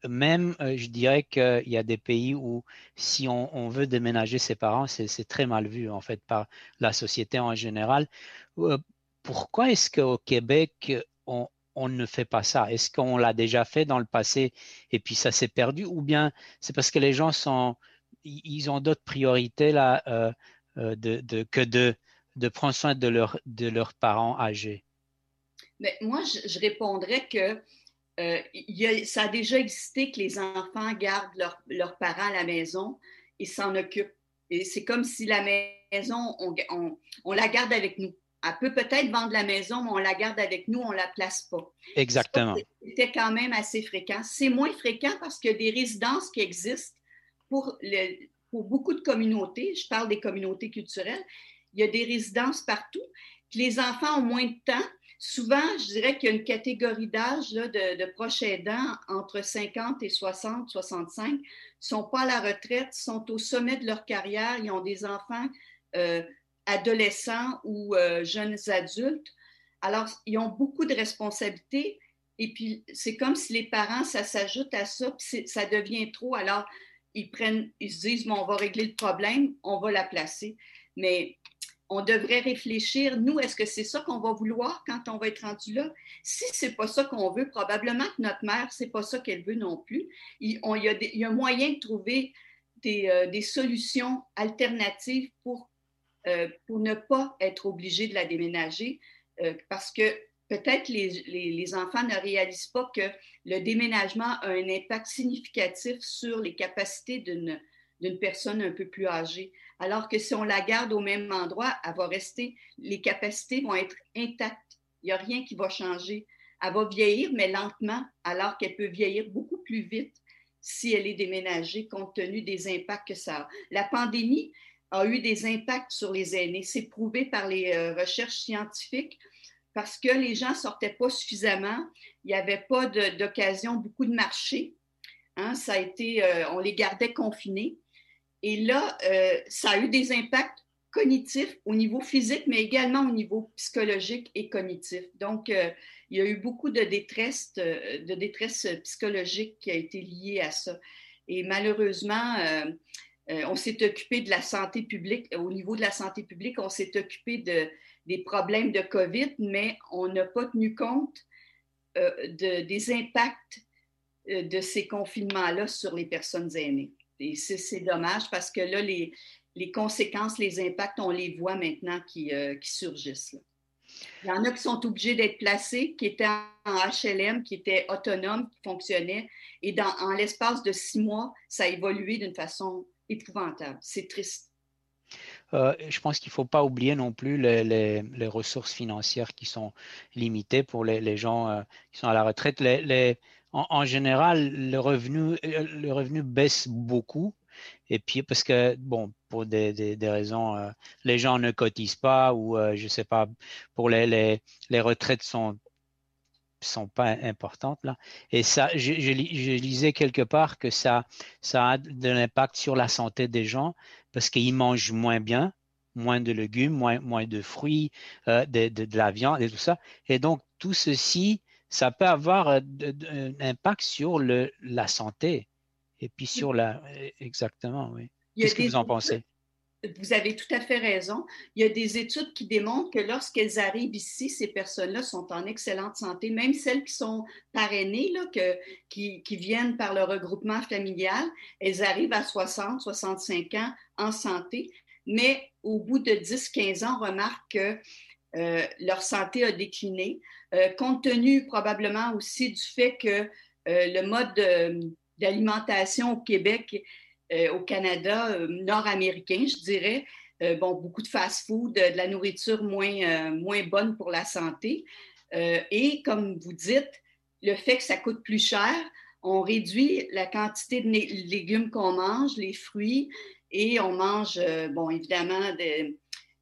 même, euh, je dirais qu'il y a des pays où si on, on veut déménager ses parents, c'est, c'est très mal vu en fait par la société en général. Euh, pourquoi est-ce qu'au Québec, on, on ne fait pas ça? Est-ce qu'on l'a déjà fait dans le passé et puis ça s'est perdu? Ou bien c'est parce que les gens sont, ils ont d'autres priorités là euh, euh, de, de, que de, de prendre soin de, leur, de leurs parents âgés? Mais moi, je, je répondrais que Euh, y a, ça a déjà existé que les enfants gardent leurs leur parents à la maison et s'en occupent. Et c'est comme si la maison, on, on, on la garde avec nous. Elle peut peut-être vendre la maison, mais on la garde avec nous, on ne la place pas. Exactement. Ça, c'était quand même assez fréquent. C'est moins fréquent parce qu'il y a des résidences qui existent pour, le, pour beaucoup de communautés. Je parle des communautés culturelles. Il y a des résidences partout. Puis les enfants ont moins de temps. Souvent, je dirais qu'il y a une catégorie d'âge là, de, de proches aidants entre cinquante et soixante, soixante-cinq, ne sont pas à la retraite, sont au sommet de leur carrière, ils ont des enfants euh, adolescents ou euh, jeunes adultes. Alors, ils ont beaucoup de responsabilités et puis c'est comme si les parents, ça s'ajoute à ça, puis ça devient trop. Alors, ils prennent, ils se disent, bon, on va régler le problème, on va la placer. Mais on devrait réfléchir, nous, est-ce que c'est ça qu'on va vouloir quand on va être rendu là? Si ce n'est pas ça qu'on veut, probablement que notre mère, ce n'est pas ça qu'elle veut non plus. Il, on, il, y a des, il y a moyen de trouver des, euh, des solutions alternatives pour, euh, pour ne pas être obligé de la déménager euh, parce que peut-être les, les, les enfants ne réalisent pas que le déménagement a un impact significatif sur les capacités d'une, d'une personne un peu plus âgée. Alors que si on la garde au même endroit, elle va rester, les capacités vont être intactes. Il n'y a rien qui va changer. Elle va vieillir, mais lentement, alors qu'elle peut vieillir beaucoup plus vite si elle est déménagée, compte tenu des impacts que ça a. La pandémie a eu des impacts sur les aînés. C'est prouvé par les euh, recherches scientifiques parce que les gens ne sortaient pas suffisamment. Il n'y avait pas de, d'occasion, beaucoup de marchés. Hein, ça a été, euh, on les gardait confinés. Et là, euh, ça a eu des impacts cognitifs au niveau physique, mais également au niveau psychologique et cognitif. Donc, euh, il y a eu beaucoup de détresse, de, de détresse psychologique qui a été liée à ça. Et malheureusement, euh, euh, on s'est occupé de la santé publique. Au niveau de la santé publique, on s'est occupé de, des problèmes de COVID, mais on n'a pas tenu compte euh, de, des impacts euh, de ces confinements-là sur les personnes aînées. Et c'est, c'est dommage parce que là, les, les conséquences, les impacts, on les voit maintenant qui, euh, qui surgissent. Là. Il y en a qui sont obligés d'être placés, qui étaient en H L M, qui étaient autonomes, qui fonctionnaient. Et dans, en l'espace de six mois, ça a évolué d'une façon épouvantable. C'est triste. Euh, je pense qu'il ne faut pas oublier non plus les, les, les ressources financières qui sont limitées pour les, les gens euh, qui sont à la retraite. Les, les, en, en général, le revenu, le revenu baisse beaucoup. Et puis, parce que, bon, pour des, des, des raisons, euh, les gens ne cotisent pas ou, euh, je ne sais pas, pour les, les, les retraites sont sont pas importantes là. Et ça, je, je, je lisais quelque part que ça, ça a de l'impact sur la santé des gens parce qu'ils mangent moins bien, moins de légumes, moins, moins de fruits, euh, de, de, de la viande et tout ça. Et donc, tout ceci, ça peut avoir un impact sur le, la santé. Et puis sur la... Exactement, oui. Qu'est-ce que vous en pensez? Vous avez tout à fait raison. Il y a des études qui démontrent que lorsqu'elles arrivent ici, ces personnes-là sont en excellente santé, même celles qui sont parrainées, là, que, qui, qui viennent par le regroupement familial, elles arrivent à soixante, soixante-cinq ans en santé, mais au bout de dix, quinze ans, on remarque que euh, leur santé a décliné, euh, compte tenu probablement aussi du fait que euh, le mode de, d'alimentation au Québec, Euh, au Canada euh, nord-américain, je dirais. Euh, bon, beaucoup de fast-food, de, de la nourriture moins, euh, moins bonne pour la santé. Euh, et comme vous dites, le fait que ça coûte plus cher, on réduit la quantité de né- légumes qu'on mange, les fruits, et on mange, euh, bon, évidemment, de,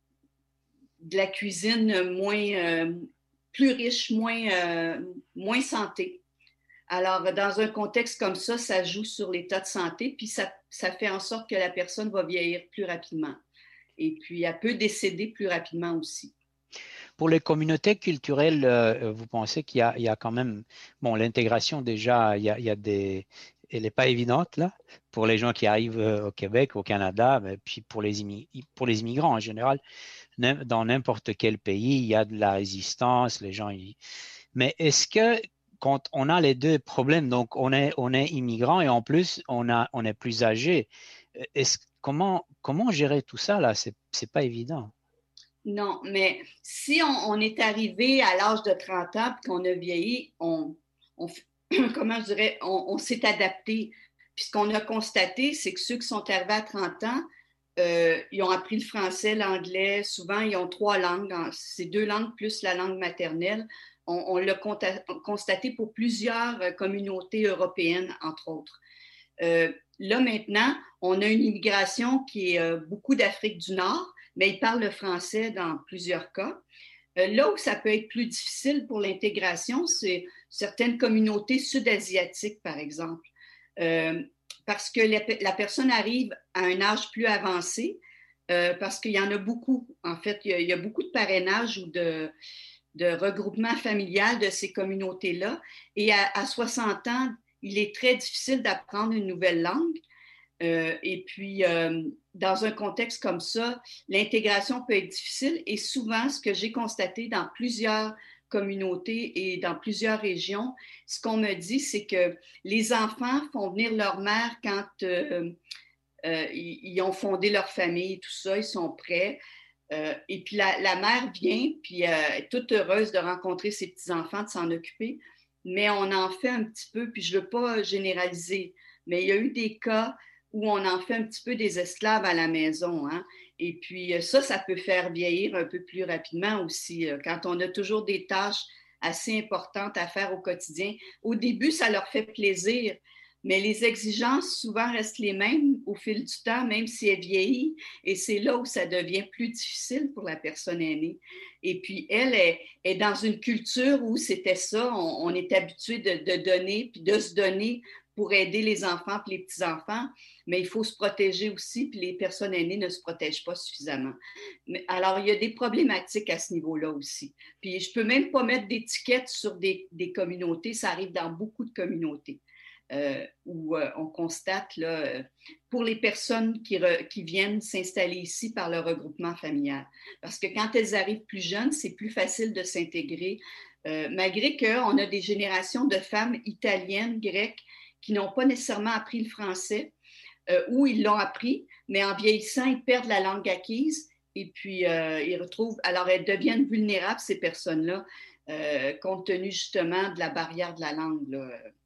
de la cuisine moins, euh, plus riche, moins, euh, moins santé. Alors, dans un contexte comme ça, ça joue sur l'état de santé, puis ça, ça fait en sorte que la personne va vieillir plus rapidement. Et puis, elle peut décéder plus rapidement aussi. pour les communautés culturelles, euh, vous pensez qu'il y a, il y a quand même, bon, l'intégration déjà, il y a, il y a des, elle n'est pas évidente là, pour les gens qui arrivent au Québec, au Canada, mais puis pour les, immig- pour les immigrants en général, dans n'importe quel pays, il y a de la résistance, les gens, ils... mais est-ce que quand on a les deux problèmes, donc on est, on est immigrant et en plus on, a, on est plus âgé, est-ce, comment, comment gérer tout ça là? C'est, c'est pas évident. Non, mais si on, on est arrivé à l'âge de trente ans et qu'on a vieilli, on, on, comment je dirais, on, on s'est adapté. Puis ce qu'on a constaté, c'est que ceux qui sont arrivés à trente ans, euh, ils ont appris le français, l'anglais. Souvent, ils ont trois langues. C'est deux langues plus la langue maternelle. On, on l'a constaté pour plusieurs communautés européennes, entre autres. Euh, là, maintenant, on a une immigration qui est euh, beaucoup d'Afrique du Nord, mais ils parlent le français dans plusieurs cas. Euh, là où ça peut être plus difficile pour l'intégration, c'est certaines communautés sud-asiatiques, par exemple. Euh, parce que la, la personne arrive à un âge plus avancé, euh, parce qu'il y en a beaucoup. En fait, il y a, il y a beaucoup de parrainage ou de, de regroupement familial de ces communautés-là. Et à, à soixante ans, il est très difficile d'apprendre une nouvelle langue. Euh, et puis, euh, dans un contexte comme ça, l'intégration peut être difficile. Et souvent, ce que j'ai constaté dans plusieurs communautés et dans plusieurs régions, ce qu'on me dit, c'est que les enfants font venir leur mère quand euh, euh, ils, ils ont fondé leur famille, tout ça, ils sont prêts. Euh, et puis, la, la mère vient, puis euh, est toute heureuse de rencontrer ses petits-enfants, de s'en occuper. Mais on en fait un petit peu, puis je ne veux pas généraliser, mais il y a eu des cas où on en fait un petit peu des esclaves à la maison. Hein? Et puis ça, ça peut faire vieillir un peu plus rapidement aussi. Quand on a toujours des tâches assez importantes à faire au quotidien, au début, ça leur fait plaisir, mais les exigences souvent restent les mêmes au fil du temps, même si elle vieillit, et c'est là où ça devient plus difficile pour la personne aînée. Et puis, elle est, est dans une culture où c'était ça, on, on est habitué de, de donner, puis de se donner pour aider les enfants et les petits-enfants, mais il faut se protéger aussi, puis les personnes aînées ne se protègent pas suffisamment. Mais, alors, il y a des problématiques à ce niveau-là aussi. Puis, je ne peux même pas mettre d'étiquette sur des, des communautés, ça arrive dans beaucoup de communautés, euh, où euh, on constate, là, pour les personnes qui, re, qui viennent s'installer ici par le regroupement familial. Parce que quand elles arrivent plus jeunes, c'est plus facile de s'intégrer, euh, malgré qu'on a des générations de femmes italiennes, grecques, qui n'ont pas nécessairement appris le français, euh, ou ils l'ont appris, mais en vieillissant, ils perdent la langue acquise et puis euh, ils retrouvent, alors elles deviennent vulnérables, ces personnes-là, euh, compte tenu justement de la barrière de la langue, là.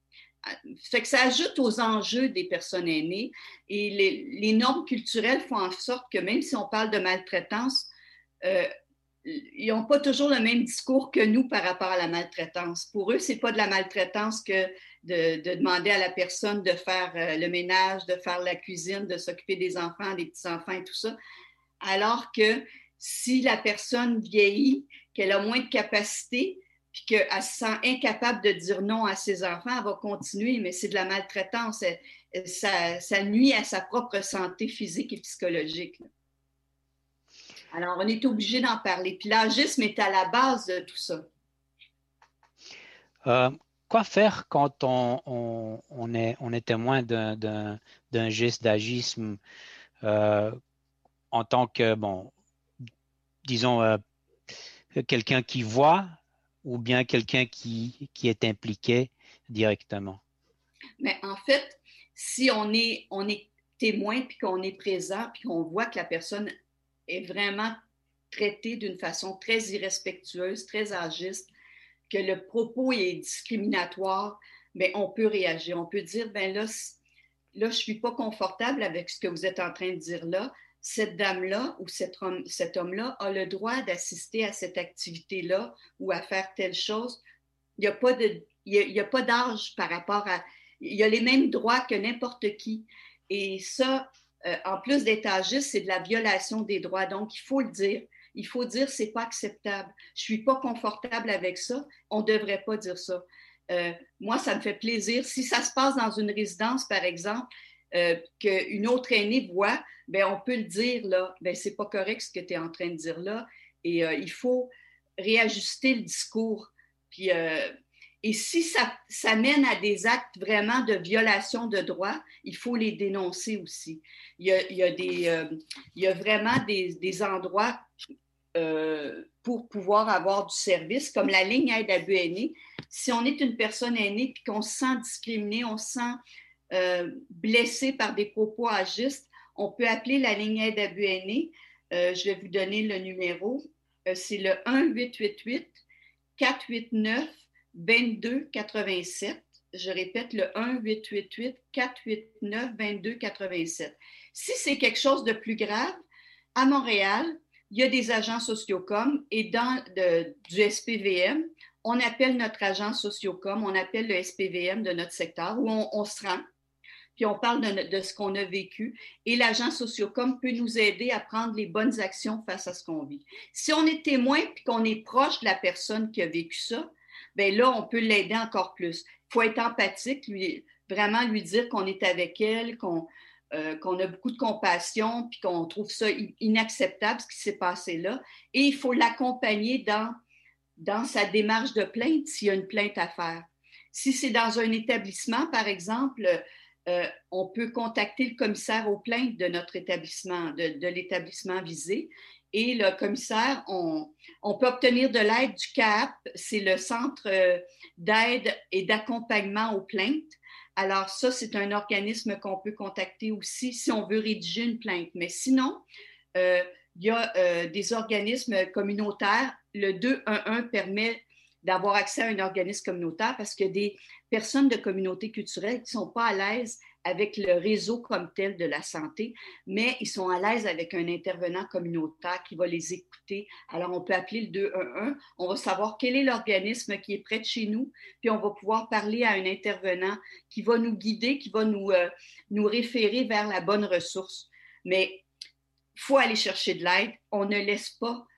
Fait que ça ajoute aux enjeux des personnes aînées et les, les normes culturelles font en sorte que même si on parle de maltraitance, euh, ils n'ont pas toujours le même discours que nous par rapport à la maltraitance. Pour eux, ce n'est pas de la maltraitance que de, de demander à la personne de faire euh, le ménage, de faire la cuisine, de s'occuper des enfants, des petits-enfants et tout ça. Alors que si la personne vieillit, qu'elle a moins de capacité, puis qu'elle se sent incapable de dire non à ses enfants, elle va continuer, mais c'est de la maltraitance. Elle, elle, ça, ça nuit à sa propre santé physique et psychologique, là. Alors, on est obligé d'en parler. Puis l'agisme est à la base de tout ça. Euh, quoi faire quand on, on, on, est, on est témoin d'un, d'un, d'un geste d'agisme euh, en tant que, bon, disons, euh, quelqu'un qui voit ou bien quelqu'un qui, qui est impliqué directement? Mais en fait, si on est, on est témoin puis qu'on est présent puis qu'on voit que la personne est vraiment traité d'une façon très irrespectueuse, très agiste, que le propos est discriminatoire, bien, on peut réagir. On peut dire, bien là, là, je ne suis pas confortable avec ce que vous êtes en train de dire là. Cette dame-là ou cet, homme, cet homme-là a le droit d'assister à cette activité-là ou à faire telle chose. Il n'y a pas de, il y a, il y a pas d'âge par rapport à... Il y a les mêmes droits que n'importe qui. Et ça... Euh, en plus d'être agiste, c'est de la violation des droits. Donc, il faut le dire. Il faut dire que ce n'est pas acceptable. Je ne suis pas confortable avec ça. On ne devrait pas dire ça. Euh, moi, ça me fait plaisir. Si ça se passe dans une résidence, par exemple, euh, qu'une autre aînée voit, bien, on peut le dire, là. Bien, ce n'est pas correct ce que tu es en train de dire là. Et euh, il faut réajuster le discours. Puis, euh, et si ça, ça mène à des actes vraiment de violation de droits, il faut les dénoncer aussi. Il y a, il y a, des, euh, il y a vraiment des, des endroits euh, pour pouvoir avoir du service, comme la ligne aide abus aînés. Si on est une personne aînée et qu'on se sent discriminé, on se sent euh, blessé par des propos agistes, on peut appeler la ligne aide abus aînés. Euh, je vais vous donner le numéro. Euh, c'est le un huit huit huit quatre huit neuf deux deux huit sept. Je répète, le un huit huit huit quatre huit neuf deux deux huit sept. Si c'est quelque chose de plus grave, à Montréal, il y a des agents sociocom et dans de, du S P V M, on appelle notre agent sociocom, on appelle le S P V M de notre secteur où on, on se rend, puis on parle de, de ce qu'on a vécu et l'agent sociocom peut nous aider à prendre les bonnes actions face à ce qu'on vit. Si on est témoin puis qu'on est proche de la personne qui a vécu ça, bien là, on peut l'aider encore plus. Il faut être empathique, lui, vraiment lui dire qu'on est avec elle, qu'on, euh, qu'on a beaucoup de compassion, puis qu'on trouve ça inacceptable, ce qui s'est passé là. Et il faut l'accompagner dans, dans sa démarche de plainte, s'il y a une plainte à faire. Si c'est dans un établissement, par exemple, euh, on peut contacter le commissaire aux plaintes de notre établissement, de, de l'établissement visé. Et le commissaire, on, on peut obtenir de l'aide du C A P, c'est le Centre d'aide et d'accompagnement aux plaintes. Alors ça, c'est un organisme qu'on peut contacter aussi si on veut rédiger une plainte. Mais sinon, euh, il y a euh, des organismes communautaires. Le deux un un permet d'avoir accès à un organisme communautaire parce qu'il y a des personnes de communautés culturelles qui ne sont pas à l'aise avec le réseau comme tel de la santé, mais ils sont à l'aise avec un intervenant communautaire qui va les écouter. Alors, on peut appeler le deux un un, on va savoir quel est l'organisme qui est près de chez nous, puis on va pouvoir parler à un intervenant qui va nous guider, qui va nous, euh, nous référer vers la bonne ressource. Mais il faut aller chercher de l'aide. On ne laisse pas,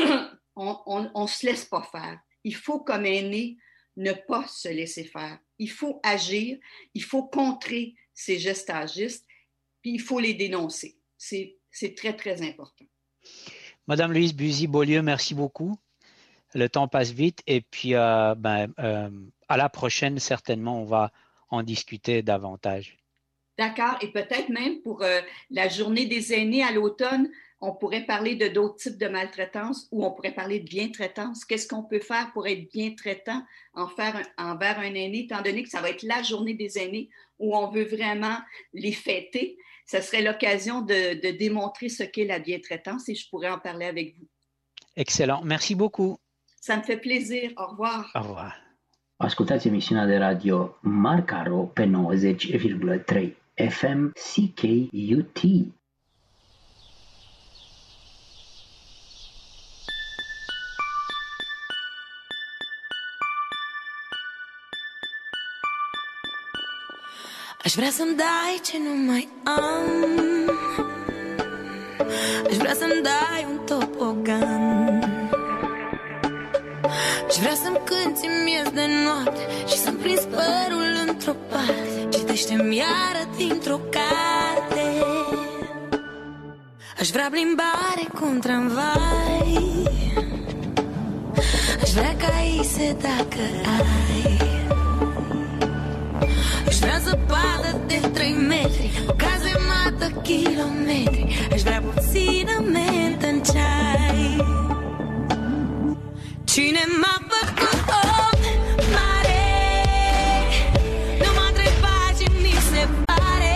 on ne se laisse pas faire. Il faut, comme aîné, ne pas se laisser faire. Il faut agir, il faut contrer ces gestes agistes, puis il faut les dénoncer. C'est, c'est très, très important. Madame Louise Buzy-Beaulieu, merci beaucoup. Le temps passe vite et puis euh, ben, euh, à la prochaine, certainement, on va en discuter davantage. D'accord. Et peut-être même pour euh, la journée des aînés à l'automne, on pourrait parler de d'autres types de maltraitance ou on pourrait parler de bien-traitance. Qu'est-ce qu'on peut faire pour être bien-traitant en faire un, envers un aîné, étant donné que ça va être la journée des aînés où on veut vraiment les fêter? Ça serait l'occasion de, de démontrer ce qu'est la bien-traitance et je pourrais en parler avec vous. Excellent. Merci beaucoup. Ça me fait plaisir. Au revoir. Au revoir. Ascultați emisiunea de radio Marcaro pe nouăzeci virgulă trei F M C K U T. Aș vrea să-mi dai ce nu mai am. Aș vrea să-mi dai un topogan. Aș vrea să-mi cânti miez de noapte și să-mi prins părul într-o parte. Citește-mi iară dintr-o carte. Aș vrea plimbare cu un tramvai. Aș vrea caise dacă ai. Aș vrea zăpadă de trei metri, o cazemată kilometri. Aș vrea puțină mentă în ceai. Cine m-a făcut om mare? Nu m-a întrebat ce mi se pare.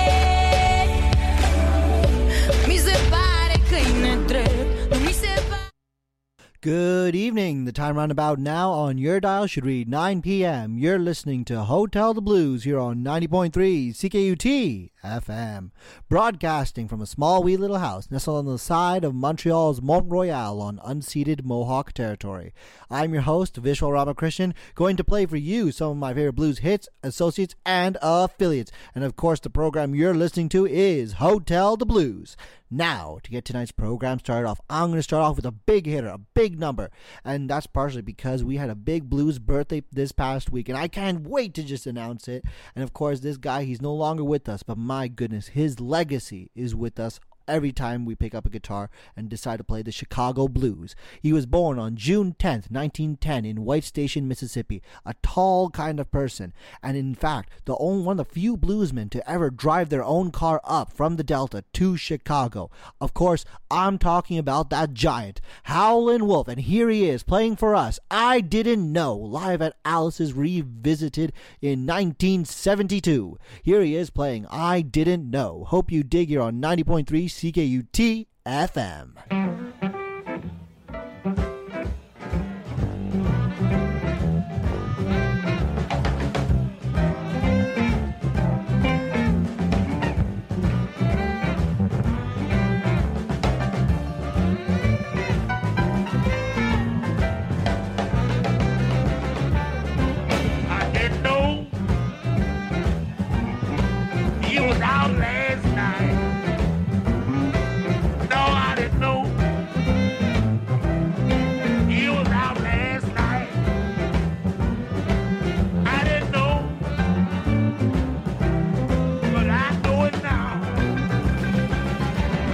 Mi se pare că-i nedrept. Nu mi se pare. Good evening. The time roundabout now on your dial should read nine p.m. You're listening to Hotel the Blues here on ninety point three C K U T F M, broadcasting from a small wee little house nestled on the side of Montreal's Mont Royal on unceded Mohawk territory. I'm your host, Vishal Ramakrishnan, going to play for you some of my favorite blues hits, associates, and affiliates. And of course, the program you're listening to is Hotel the Blues. Now, to get tonight's program started off, I'm going to start off with a big hitter, a big number. And that's partially because we had a big blues birthday this past week, and I can't wait to just announce it. And of course, this guy, he's no longer with us, but my goodness, his legacy is with us every time we pick up a guitar and decide to play the Chicago blues. He was born on June tenth, nineteen ten in White Station, Mississippi, a tall kind of person, and in fact, the only one of the few bluesmen to ever drive their own car up from the Delta to Chicago. Of course, I'm talking about that giant, Howlin' Wolf, and here he is playing for us, I Didn't Know, live at Alice's Revisited in nineteen seventy-two. Here he is playing I Didn't Know. Hope you dig here on ninety point three C K U T F M.